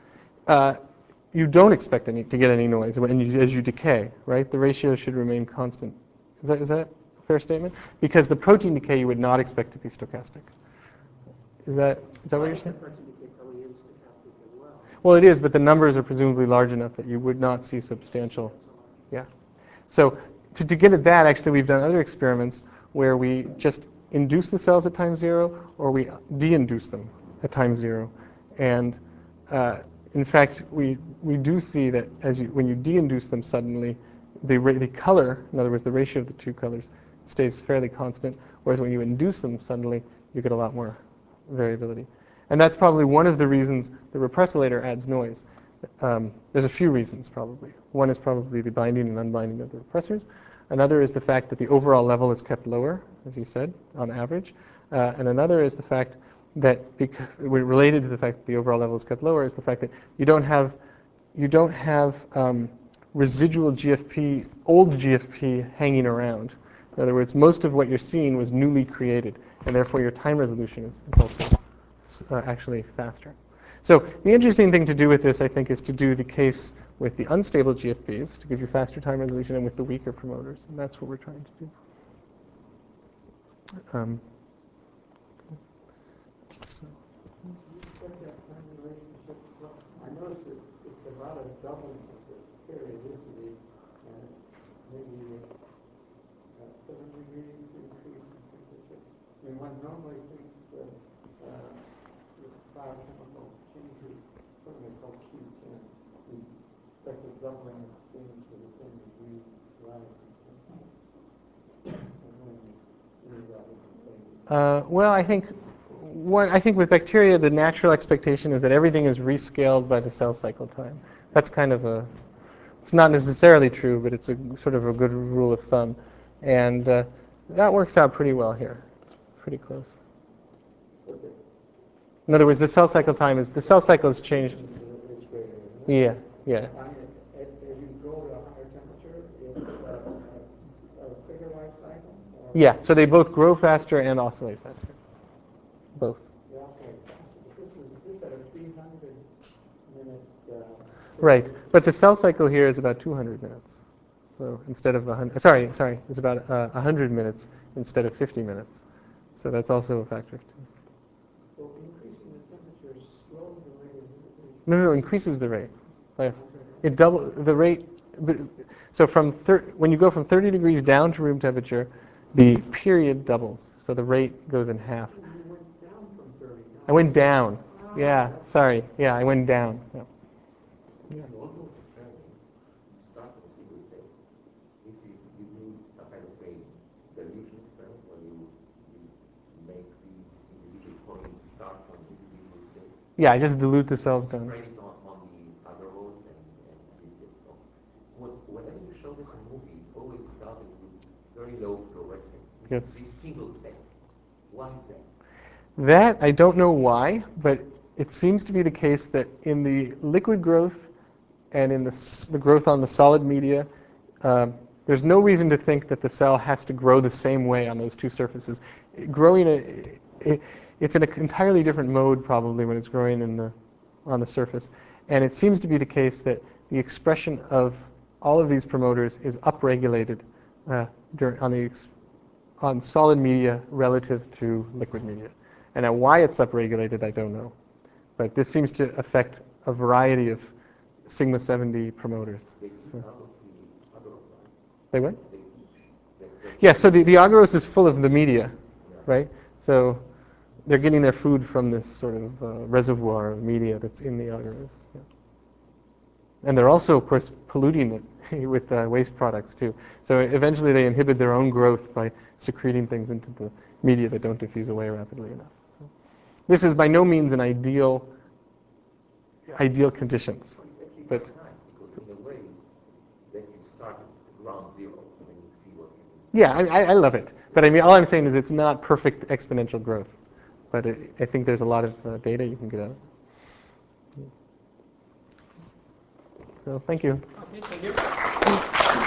uh, you don't expect any, to get any noise when you, as you decay, right? The ratio should remain constant. Is that, is that a fair statement? Because the protein decay you would not expect to be stochastic. Is that, is that what you're saying? Protein decay probably is stochastic as well. Well, it is, but the numbers are presumably large enough that you would not see substantial. Yeah. So to, to get at that, actually, we've done other experiments where we just induce the cells at time zero, or we de-induce them at time zero. And uh, in fact, we, we do see that as you, when you de-induce them suddenly, the, the color, in other words, the ratio of the two colors, stays fairly constant, whereas when you induce them suddenly, you get a lot more variability. And that's probably one of the reasons the repressilator adds noise. Um, there's a few reasons, probably. One is probably the binding and unbinding of the repressors. Another is the fact that the overall level is kept lower, as you said, on average. Uh, and another is the fact that, related to the fact that the overall level is kept lower, is the fact that you don't have, you don't have um, residual G F P, old G F P hanging around. In other words, most of what you're seeing was newly created, and therefore your time resolution is, is also uh, actually faster. So the interesting thing to do with this, I think, is to do the case with the unstable G F Ps to give you faster time resolution, and with the weaker promoters, and that's what we're trying to do. Um, so. I noticed that it's about a doubling of the periodicity, and maybe uh, seven degrees increase in temperature. I mean, one normally thinks that uh, the biochemical changes, something called Q ten, we expect a doubling of things with a ten degree rise in temperature. And then we got it. Uh, well, I think One, I think with bacteria, the natural expectation is that everything is rescaled by the cell cycle time. That's kind of a, it's not necessarily true, but it's a sort of a good rule of thumb. And uh, that works out pretty well here. It's pretty close. In other words, the cell cycle time is, the cell cycle has changed. Yeah, yeah. As you go to a higher temperature, it's a quicker life cycle? Yeah, so they both grow faster and oscillate faster. Both. They oscillate faster. But this is, this at a three hundred minute. Uh, right, but the cell cycle here is about two hundred minutes. So instead of one hundred, sorry, sorry, it's about uh, one hundred minutes instead of fifty minutes. So that's also a factor of two. So increasing the temperature slows the rate of inhibition? No, no, no, increases the rate. Like it double the rate. So from thir when you go from thirty degrees down to room temperature, the period doubles. So the rate goes in half. You went down from thirty. I went down. Yeah, sorry. Yeah, I went down. Yeah. Yeah. In all those experiments, you start from a single state. This is, you do some kind of a dilution experiment where you, you make these individual colonies start from individual states. Yeah, I just dilute the cells down. Spread it on, on the agarose and, and leave it on. Whenever you show this in a movie, it always started with very low fluorescence. This Yes. is single state. Why is that? That, I don't know why, but it seems to be the case that in the liquid growth and in the, the growth on the solid media, um, there's no reason to think that the cell has to grow the same way on those two surfaces. Growing, a, it, it's in an entirely different mode probably when it's growing in the, on the surface. And it seems to be the case that the expression of all of these promoters is upregulated uh, during, on, the, on solid media relative to liquid media. And now why it's upregulated, I don't know. But this seems to affect a variety of sigma seventy promoters. So. They what? Yeah, so the, the agarose is full of the media, right? So they're getting their food from this sort of uh, reservoir of media that's in the agarose. Yeah. And they're also, of course, polluting it with uh, waste products, too. So eventually they inhibit their own growth by secreting things into the media that don't diffuse away rapidly enough. So this is by no means an ideal, ideal conditions. But nice because in a way, that you start at ground zero and you see what you yeah, I, I love it. But I mean, all I'm saying is it's not perfect exponential growth. But it, I think there's a lot of uh, data you can get out of it. So thank you. Okay, thank you.